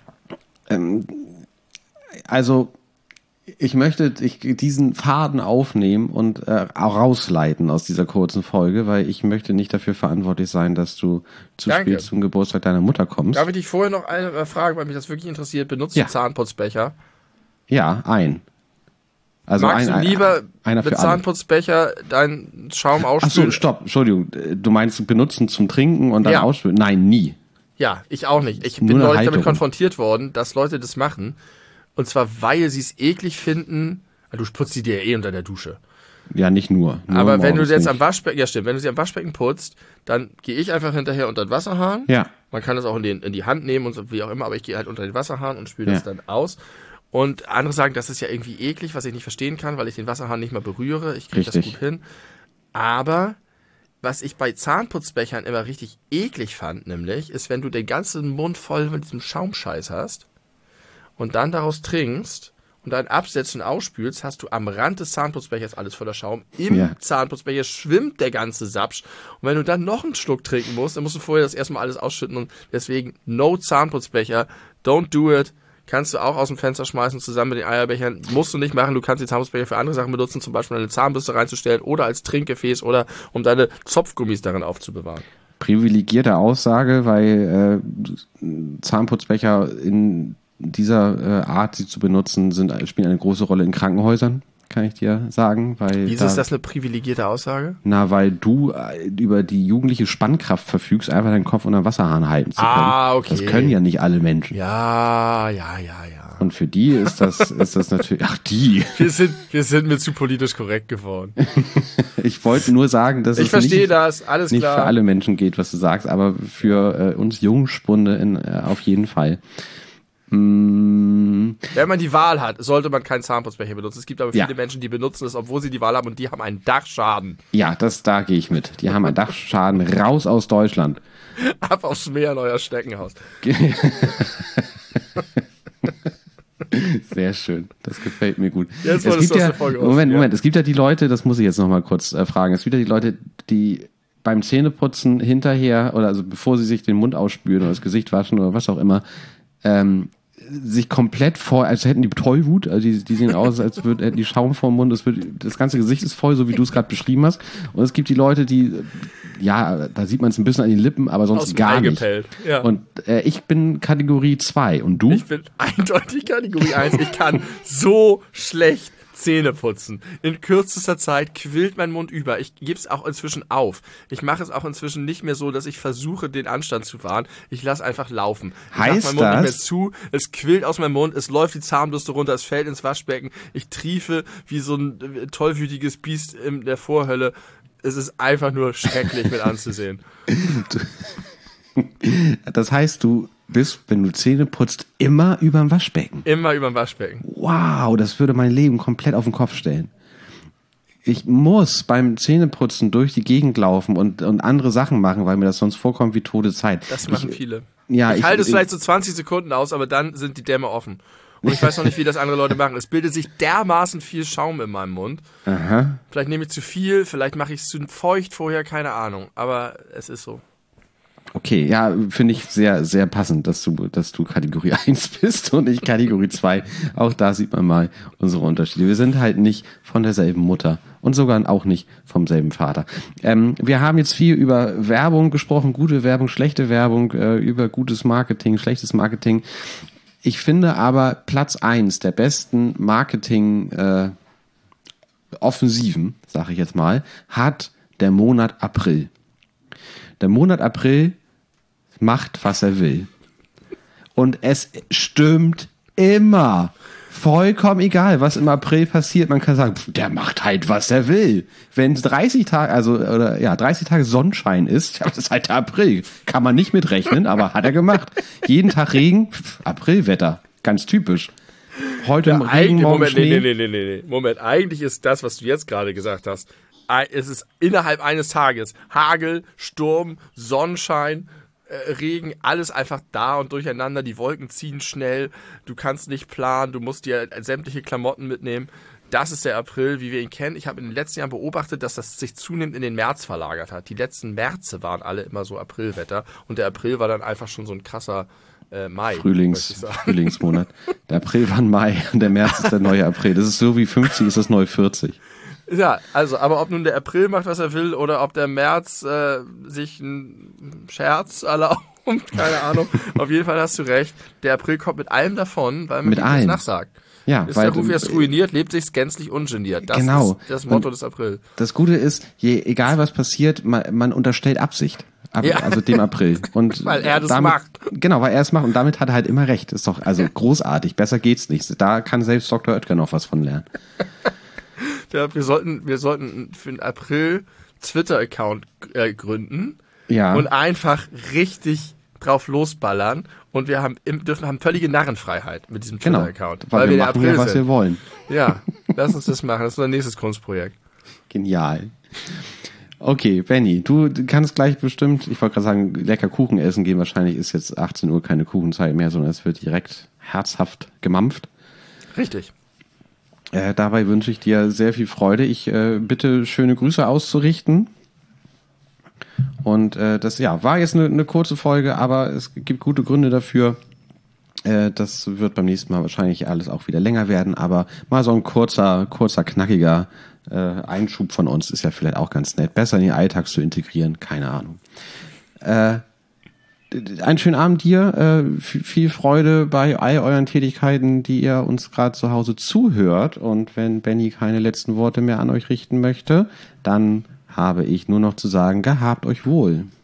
[SPEAKER 1] Also ich möchte diesen Faden aufnehmen und auch rausleiten aus dieser kurzen Folge, weil ich möchte nicht dafür verantwortlich sein, dass du zu spät zum Geburtstag deiner Mutter kommst.
[SPEAKER 2] Darf ich dich vorher noch eine Frage, weil mich das wirklich interessiert? Benutzt du Zahnputzbecher?
[SPEAKER 1] Ja, Also
[SPEAKER 2] magst du lieber mit Zahnputzbecher deinen Schaum ausspülen?
[SPEAKER 1] Achso, stopp, Entschuldigung. Du meinst benutzen zum Trinken und dann ausspülen? Nein, nie.
[SPEAKER 2] Ja, ich auch nicht. Ich bin neulich damit konfrontiert worden, dass Leute das machen. Und zwar, weil sie es eklig finden. Du putzt die dir unter der Dusche.
[SPEAKER 1] Ja, nicht nur.
[SPEAKER 2] Aber wenn du jetzt am Waschbecken, wenn du sie am Waschbecken putzt, dann gehe ich einfach hinterher unter den Wasserhahn.
[SPEAKER 1] Ja.
[SPEAKER 2] Man kann das auch in die Hand nehmen und so, wie auch immer, aber ich gehe halt unter den Wasserhahn und spüle das dann aus. Und andere sagen, das ist ja irgendwie eklig, was ich nicht verstehen kann, weil ich den Wasserhahn nicht mal berühre. Ich kriege das gut hin. Aber was ich bei Zahnputzbechern immer richtig eklig fand, nämlich, ist, wenn du den ganzen Mund voll mit diesem Schaumscheiß hast und dann daraus trinkst und dann absetzt und ausspülst, hast du am Rand des Zahnputzbechers alles voller Schaum. Im Zahnputzbecher schwimmt der ganze Sapsch. Und wenn du dann noch einen Schluck trinken musst, dann musst du vorher das erstmal alles ausschütten. Und deswegen no Zahnputzbecher, don't do it. Kannst du auch aus dem Fenster schmeißen, zusammen mit den Eierbechern. Musst du nicht machen. Du kannst die Zahnputzbecher für andere Sachen benutzen, zum Beispiel eine Zahnbürste reinzustellen oder als Trinkgefäß oder um deine Zopfgummis darin aufzubewahren.
[SPEAKER 1] Privilegierte Aussage, weil Zahnputzbecher in dieser Art, sie zu benutzen, spielen eine große Rolle in Krankenhäusern, kann ich dir sagen.
[SPEAKER 2] Wieso ist das eine privilegierte Aussage?
[SPEAKER 1] Weil du über die jugendliche Spannkraft verfügst, einfach deinen Kopf unter Wasserhahn halten zu können.
[SPEAKER 2] Okay.
[SPEAKER 1] Das können ja nicht alle Menschen.
[SPEAKER 2] Ja.
[SPEAKER 1] Und für die ist das natürlich,
[SPEAKER 2] Wir sind mir zu politisch korrekt geworden.
[SPEAKER 1] Ich wollte nur sagen, dass
[SPEAKER 2] ich verstehe das, alles
[SPEAKER 1] nicht
[SPEAKER 2] klar.
[SPEAKER 1] für alle Menschen geht, was du sagst, aber für uns Jungspunde auf jeden Fall.
[SPEAKER 2] Wenn man die Wahl hat, sollte man keinen Zahnputzbecher benutzen. Es gibt aber viele Menschen, die benutzen es, obwohl sie die Wahl haben und die haben einen Dachschaden.
[SPEAKER 1] Ja, da gehe ich mit. Die haben einen Dachschaden. Raus aus Deutschland.
[SPEAKER 2] Ab aufs Meer in euer Steckenhaus.
[SPEAKER 1] Sehr schön. Das gefällt mir gut.
[SPEAKER 2] Jetzt es gibt
[SPEAKER 1] Moment. Es gibt ja die Leute, das muss ich jetzt nochmal kurz fragen. Es gibt ja die Leute, die beim Zähneputzen hinterher oder also bevor sie sich den Mund ausspülen oder das Gesicht waschen oder was auch immer, sich komplett als hätten die Tollwut, also die sehen aus, als hätten die Schaum vorm Mund, das ganze Gesicht ist voll, so wie du es gerade beschrieben hast. Und es gibt die Leute, die, da sieht man es ein bisschen an den Lippen, aber sonst gar nicht.
[SPEAKER 2] Ja.
[SPEAKER 1] Und ich bin Kategorie 2 und du?
[SPEAKER 2] Ich bin eindeutig Kategorie 1. Ich kann so schlecht Zähne putzen. In kürzester Zeit quillt mein Mund über. Ich gebe es auch inzwischen auf. Ich mache es auch inzwischen nicht mehr so, dass ich versuche, den Anstand zu wahren. Ich lasse einfach laufen. Ich mache meinen Mund nicht mehr zu. Es quillt aus meinem Mund. Es läuft die Zahnbürste runter. Es fällt ins Waschbecken. Ich triefe wie so ein tollwütiges Biest in der Vorhölle. Es ist einfach nur schrecklich mit anzusehen.
[SPEAKER 1] Das heißt, du bist, wenn du Zähne putzt, immer überm Waschbecken.
[SPEAKER 2] Immer überm Waschbecken.
[SPEAKER 1] Wow, das würde mein Leben komplett auf den Kopf stellen. Ich muss beim Zähneputzen durch die Gegend laufen und andere Sachen machen, weil mir das sonst vorkommt wie tote Zeit.
[SPEAKER 2] Das machen viele.
[SPEAKER 1] Ja,
[SPEAKER 2] ich halte es vielleicht so 20 Sekunden aus, aber dann sind die Dämme offen. Und ich weiß noch nicht, wie das andere Leute machen. Es bildet sich dermaßen viel Schaum in meinem Mund.
[SPEAKER 1] Aha.
[SPEAKER 2] Vielleicht nehme ich zu viel, vielleicht mache ich es zu feucht vorher, keine Ahnung. Aber es ist so.
[SPEAKER 1] Okay, ja, finde ich sehr, sehr passend, dass du Kategorie 1 bist und ich Kategorie 2. Auch da sieht man mal unsere Unterschiede. Wir sind halt nicht von derselben Mutter und sogar auch nicht vom selben Vater. Wir haben jetzt viel über Werbung gesprochen, gute Werbung, schlechte Werbung, über gutes Marketing, schlechtes Marketing. Ich finde aber Platz 1 der besten Marketing-Offensiven, sage ich jetzt mal, hat der Monat April. Der Monat April macht, was er will. Und es stimmt immer. Vollkommen egal, was im April passiert. Man kann sagen, der macht halt, was er will. Wenn 30 Tage, 30 Tage Sonnenschein ist, ja, das ist halt der April. Kann man nicht mitrechnen, aber hat er gemacht. Jeden Tag Regen, Aprilwetter. Ganz typisch. Heute im Regen, morgen Schnee.
[SPEAKER 2] Nee. Moment, eigentlich ist das, was du jetzt gerade gesagt hast, es ist innerhalb eines Tages Hagel, Sturm, Sonnenschein, Regen, alles einfach da und durcheinander, die Wolken ziehen schnell, du kannst nicht planen, du musst dir sämtliche Klamotten mitnehmen. Das ist der April, wie wir ihn kennen. Ich habe in den letzten Jahren beobachtet, dass das sich zunehmend in den März verlagert hat. Die letzten Märze waren alle immer so Aprilwetter und der April war dann einfach schon so ein krasser Mai.
[SPEAKER 1] Frühlingsmonat. Der April war ein Mai und der März ist der neue April. Das ist so wie 50 ist das neue 40.
[SPEAKER 2] Ja, also, aber ob nun der April macht, was er will, oder ob der März sich einen Scherz erlaubt, keine Ahnung. Auf jeden Fall hast du recht. Der April kommt mit allem davon, weil man ihm das nachsagt.
[SPEAKER 1] Ja,
[SPEAKER 2] ist der Ruf erst ruiniert, lebt sich's gänzlich ungeniert. Das
[SPEAKER 1] genau.
[SPEAKER 2] ist das Motto des April.
[SPEAKER 1] Das Gute ist, egal was passiert, man unterstellt Absicht. Also dem April. Und
[SPEAKER 2] weil er das macht.
[SPEAKER 1] Genau, weil er es macht und damit hat er halt immer recht. Ist doch also großartig. Besser geht's nicht. Da kann selbst Dr. Oetker noch was von lernen.
[SPEAKER 2] Ja, wir sollten für den April Twitter-Account gründen und einfach richtig drauf losballern und wir haben völlige Narrenfreiheit mit diesem Twitter-Account.
[SPEAKER 1] Genau, weil wir machen April was wir wollen.
[SPEAKER 2] Ja, lass uns das machen. Das ist unser nächstes Kunstprojekt.
[SPEAKER 1] Genial. Okay, Benny, du kannst gleich bestimmt, ich wollte gerade sagen, lecker Kuchen essen gehen. Wahrscheinlich ist jetzt 18 Uhr keine Kuchenzeit mehr, sondern es wird direkt herzhaft gemampft.
[SPEAKER 2] Richtig.
[SPEAKER 1] Dabei wünsche ich dir sehr viel Freude. Ich bitte schöne Grüße auszurichten. Und das war jetzt eine kurze Folge, aber es gibt gute Gründe dafür. Das wird beim nächsten Mal wahrscheinlich alles auch wieder länger werden, aber mal so ein kurzer, knackiger Einschub von uns ist ja vielleicht auch ganz nett. Besser in den Alltag zu integrieren, keine Ahnung. Einen schönen Abend dir, viel Freude bei all euren Tätigkeiten, die ihr uns gerade zu Hause zuhört. Und wenn Benny keine letzten Worte mehr an euch richten möchte, dann habe ich nur noch zu sagen, gehabt euch wohl.